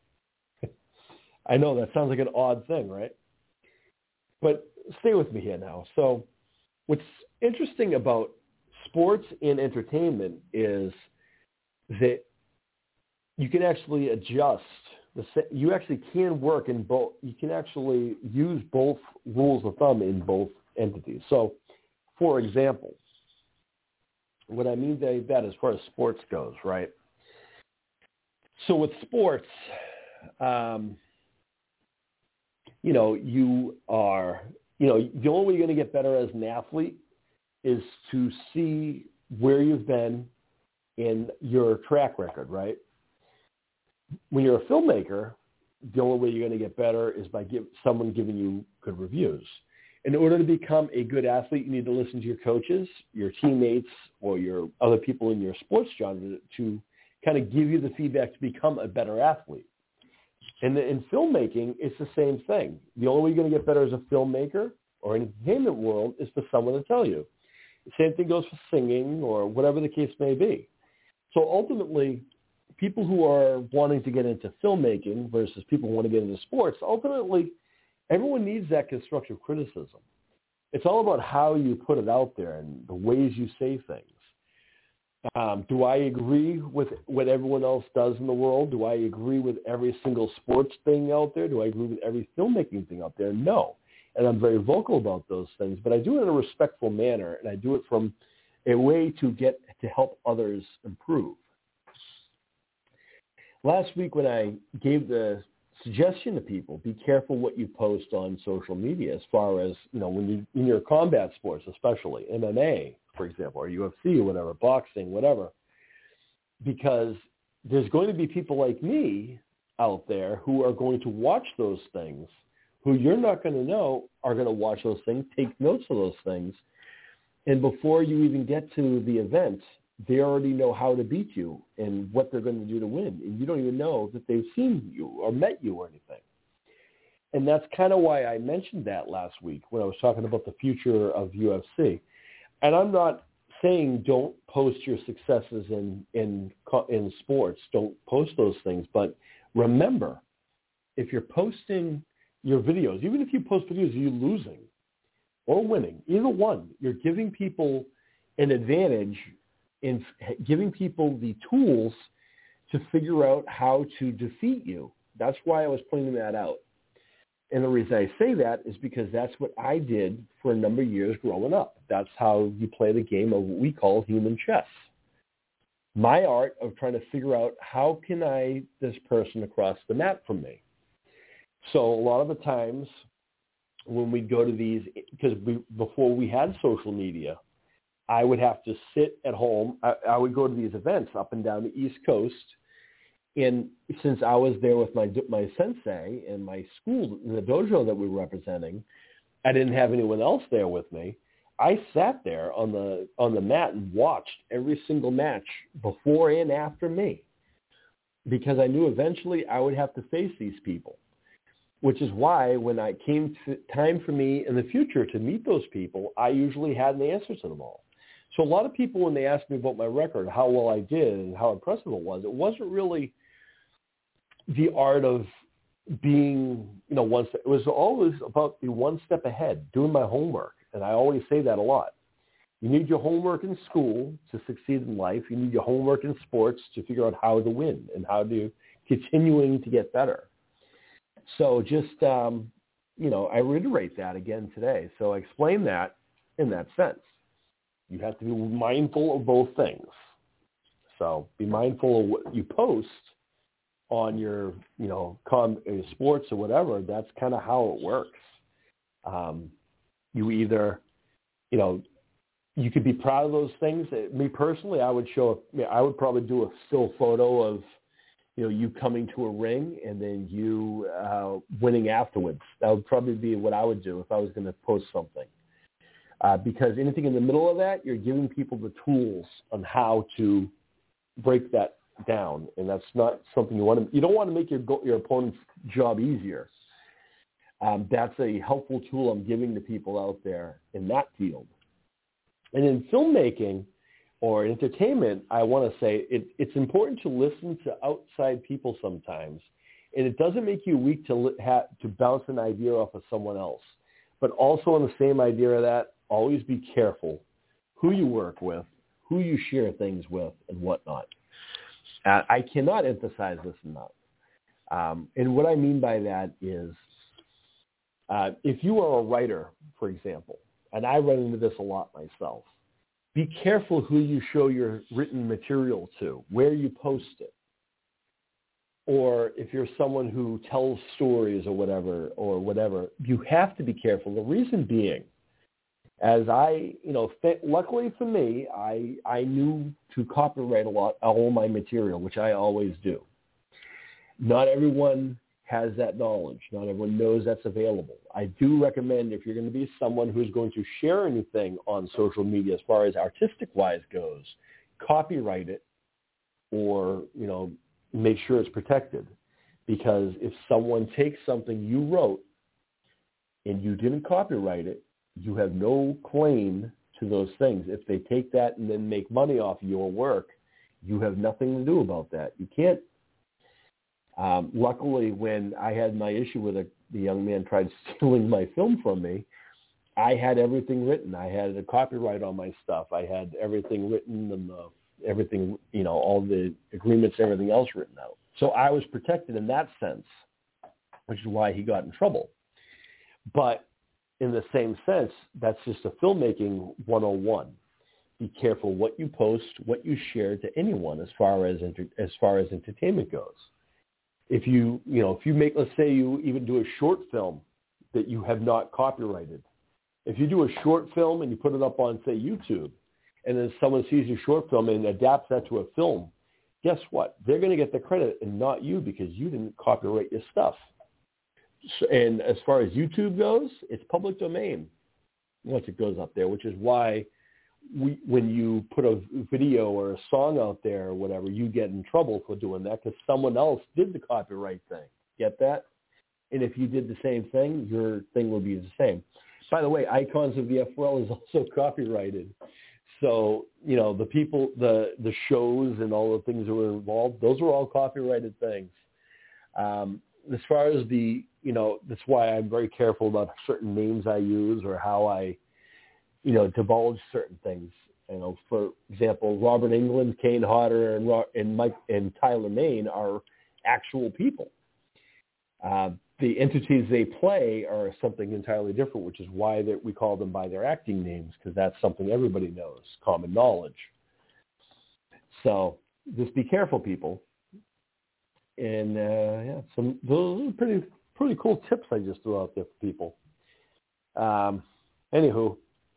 I know that sounds like an odd thing, right? But stay with me here now. So what's interesting about sports and entertainment is that you can actually adjust. The, you actually can work in both. You can actually use both rules of thumb in both entities. So, for example, what I mean by that as far as sports goes, right? So with sports, um, you know, you are, you know, the only way you're going to get better as an athlete is to see where you've been in your track record, right? When you're a filmmaker, the only way you're going to get better is by give, someone giving you good reviews. In order to become a good athlete, you need to listen to your coaches, your teammates, or your other people in your sports genre to kind of give you the feedback to become a better athlete. And in filmmaking, it's the same thing. The only way you're going to get better as a filmmaker or in the entertainment world is for someone to tell you. The same thing goes for singing or whatever the case may be. So ultimately, people who are wanting to get into filmmaking versus people who want to get into sports, ultimately, everyone needs that constructive criticism. It's all about how you put it out there and the ways you say things. Um, do I agree with what everyone else does in the world? Do I agree with every single sports thing out there? Do I agree with every filmmaking thing out there? No. And I'm very vocal about those things, but I do it in a respectful manner, and I do it from a way to get to help others improve. Last week when I gave the suggestion to people, be careful what you post on social media as far as, you know, when you, in your combat sports, especially M M A, for example, or U F C or whatever, boxing, whatever, because there's going to be people like me out there who are going to watch those things, who you're not going to know are going to watch those things, take notes of those things, and before you even get to the event, they already know how to beat you and what they're going to do to win. And you don't even know that they've seen you or met you or anything. And that's kind of why I mentioned that last week when I was talking about the future of U F C. And I'm not saying don't post your successes in, in, in sports. Don't post those things. But remember, if you're posting your videos, even if you post videos of you losing or winning, either one, you're giving people an advantage in giving people the tools to figure out how to defeat you. That's why I was pointing that out. And the reason I say that is because that's what I did for a number of years growing up. That's how you play the game of what we call human chess. My art of trying to figure out how can I this person across the map from me. So a lot of the times when we'd go to these, because we, before we had social media, I would have to sit at home. I, I would go to these events up and down the East Coast. And since I was there with my my sensei and my school, the dojo that we were representing, I didn't have anyone else there with me. I sat there on the on the mat and watched every single match before and after me, because I knew eventually I would have to face these people, which is why when I came to time for me in the future to meet those people, I usually had an answer to them all. So a lot of people, when they asked me about my record, how well I did and how impressive it was, it wasn't really the art of being, you know, one step. It was always about the one step ahead, doing my homework. And I always say that a lot. You need your homework in school to succeed in life. You need your homework in sports to figure out how to win and how to continuing to get better. So just, um, you know, I reiterate that again today. So I explain that in that sense. You have to be mindful of both things. So be mindful of what you post on your, you know, com- sports or whatever. That's kind of how it works. Um, you either, you know, you could be proud of those things. Me personally, I would show, I would probably do a still photo of, you know, you coming to a ring and then you uh, winning afterwards. That would probably be what I would do if I was going to post something. Uh, because anything in the middle of that, you're giving people the tools on how to break that down, and that's not something you want to. You don't want to make your your opponent's job easier. Um, that's a helpful tool I'm giving to people out there in that field. And in filmmaking or entertainment, I want to say it, it's important to listen to outside people sometimes, and it doesn't make you weak to ha, to bounce an idea off of someone else. But also on the same idea of that, always be careful who you work with, who you share things with, and whatnot. Uh, I cannot emphasize this enough. Um, and what I mean by that is uh, if you are a writer, for example, and I run into this a lot myself, be careful who you show your written material to, where you post it. Or if you're someone who tells stories or whatever, or whatever, you have to be careful. The reason being, as I, you know, th- luckily for me, I I knew to copyright a lot all my material, which I always do. Not everyone has that knowledge. Not everyone knows that's available. I do recommend, if you're going to be someone who's going to share anything on social media as far as artistic-wise goes, copyright it, or, you know, make sure it's protected. Because if someone takes something you wrote and you didn't copyright it, you have no claim to those things. If they take that and then make money off your work, you have nothing to do about that. You can't. Um, luckily, when I had my issue with a, the young man tried stealing my film from me, I had everything written. I had a copyright on my stuff. I had everything written and the, everything, you know, all the agreements, everything else written out. So I was protected in that sense, which is why he got in trouble. But in the same sense, that's just a filmmaking one oh one. Be careful what you post, what you share to anyone as far as enter, as far as entertainment goes. If you, you know, if you make, let's say you even do a short film that you have not copyrighted. If you do a short film and you put it up on, say, YouTube, and then someone sees your short film and adapts that to a film, guess what? They're going to get the credit and not you, because you didn't copyright your stuff. And as far as YouTube goes, it's public domain once it goes up there, which is why we, when you put a video or a song out there or whatever, you get in trouble for doing that because someone else did the copyright thing. Get that? And if you did the same thing, your thing will be the same. By the way, Icons of the F R L is also copyrighted. So, you know, the people, the, the shows and all the things that were involved, those were all copyrighted things. Um, as far as the, you know, that's why I'm very careful about certain names I use or how I, you know, divulge certain things. You know, for example, Robert Englund, Kane Hodder, and, and Mike and Tyler Mane are actual people. Uh, the entities they play are something entirely different, which is why that we call them by their acting names, because that's something everybody knows, common knowledge. So just be careful, people. And uh, yeah, some those are pretty pretty cool tips I just threw out there for people. Um, anywho,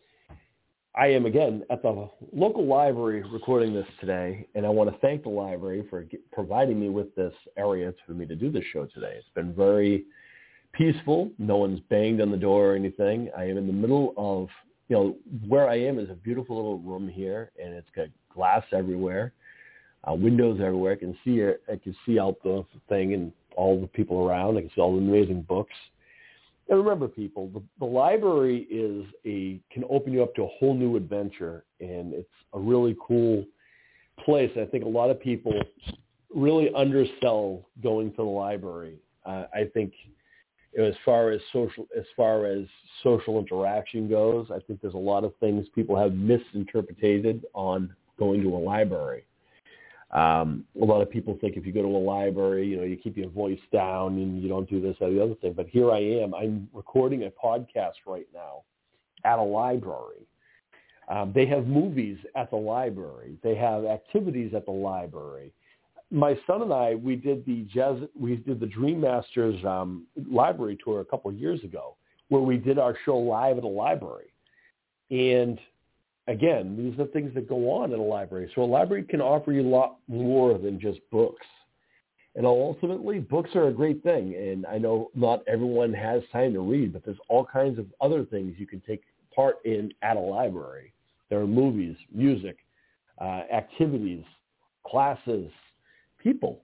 I am again at the local library recording this today, and I want to thank the library for get, providing me with this area for me to do this show today. It's been very peaceful. No one's banged on the door or anything. I am in the middle of, you know, where I am is a beautiful little room here, and it's got glass everywhere. Uh, windows everywhere. I can see it. I can see out the thing and all the people around. I can see all the amazing books. And remember, people, the, the library is a can open you up to a whole new adventure, and it's a really cool place. I think a lot of people really undersell going to the library. Uh, I think as far as social as far as social interaction goes, I think there's a lot of things people have misinterpreted on going to a library. Um, a lot of people think if you go to a library, you know, you keep your voice down and you don't do this or the other thing. But here I am. I'm recording a podcast right now at a library. Um, they have movies at the library. They have activities at the library. My son and I, we did the jazz, we did the Dream Masters um, library tour a couple of years ago, where we did our show live at a library. And again, these are things that go on in a library. So a library can offer you a lot more than just books. And ultimately, books are a great thing. And I know not everyone has time to read, but there's all kinds of other things you can take part in at a library. There are movies, music, uh, activities, classes, people.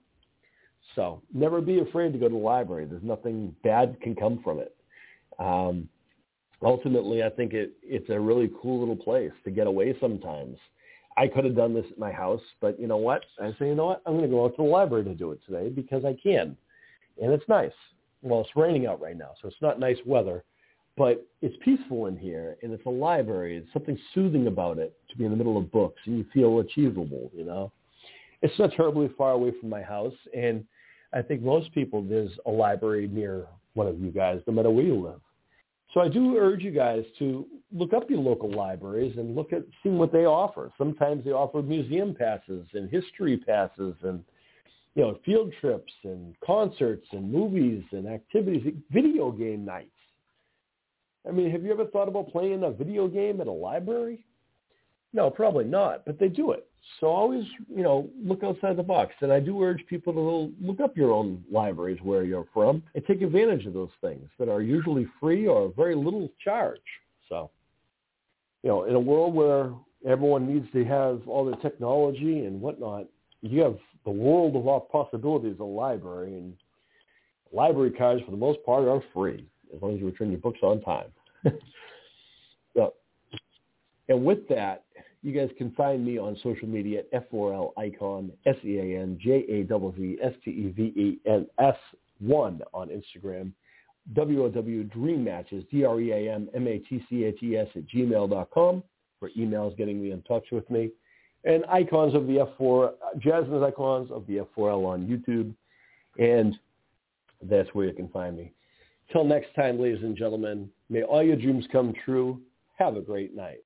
So never be afraid to go to the library. There's nothing bad can come from it. Um, Ultimately, I think it, it's a really cool little place to get away sometimes. I could have done this at my house, but you know what? I say, you know what? I'm going to go out to the library to do it today because I can. And it's nice. Well, it's raining out right now, so it's not nice weather, but it's peaceful in here, and it's a library. It's something soothing about it to be in the middle of books, and you feel achievable, you know? It's not terribly far away from my house, and I think most people, there's a library near one of you guys, no matter where you live. So I do urge you guys to look up your local libraries and look at seeing what they offer. Sometimes they offer museum passes and history passes and, you know, field trips and concerts and movies and activities, video game nights. I mean, have you ever thought about playing a video game at a library? No, probably not, but they do it. So always, you know, look outside the box. And I do urge people to look up your own libraries where you're from and take advantage of those things that are usually free or very little charge. So, you know, in a world where everyone needs to have all the technology and whatnot, you have the world of possibilities of a library, and library cards, for the most part, are free as long as you return your books on time. So, and with that, you guys can find me on social media at F four L Icon, S E A N J A V V S T E V E N S one on Instagram, W O W Dream Matches, D R E A M M A T C H E S at gmail dot com for emails getting me in touch with me, and Icons of the F four, Jasmine's Icons of the F four L on YouTube, and that's where you can find me. Till next time, ladies and gentlemen, may all your dreams come true. Have a great night.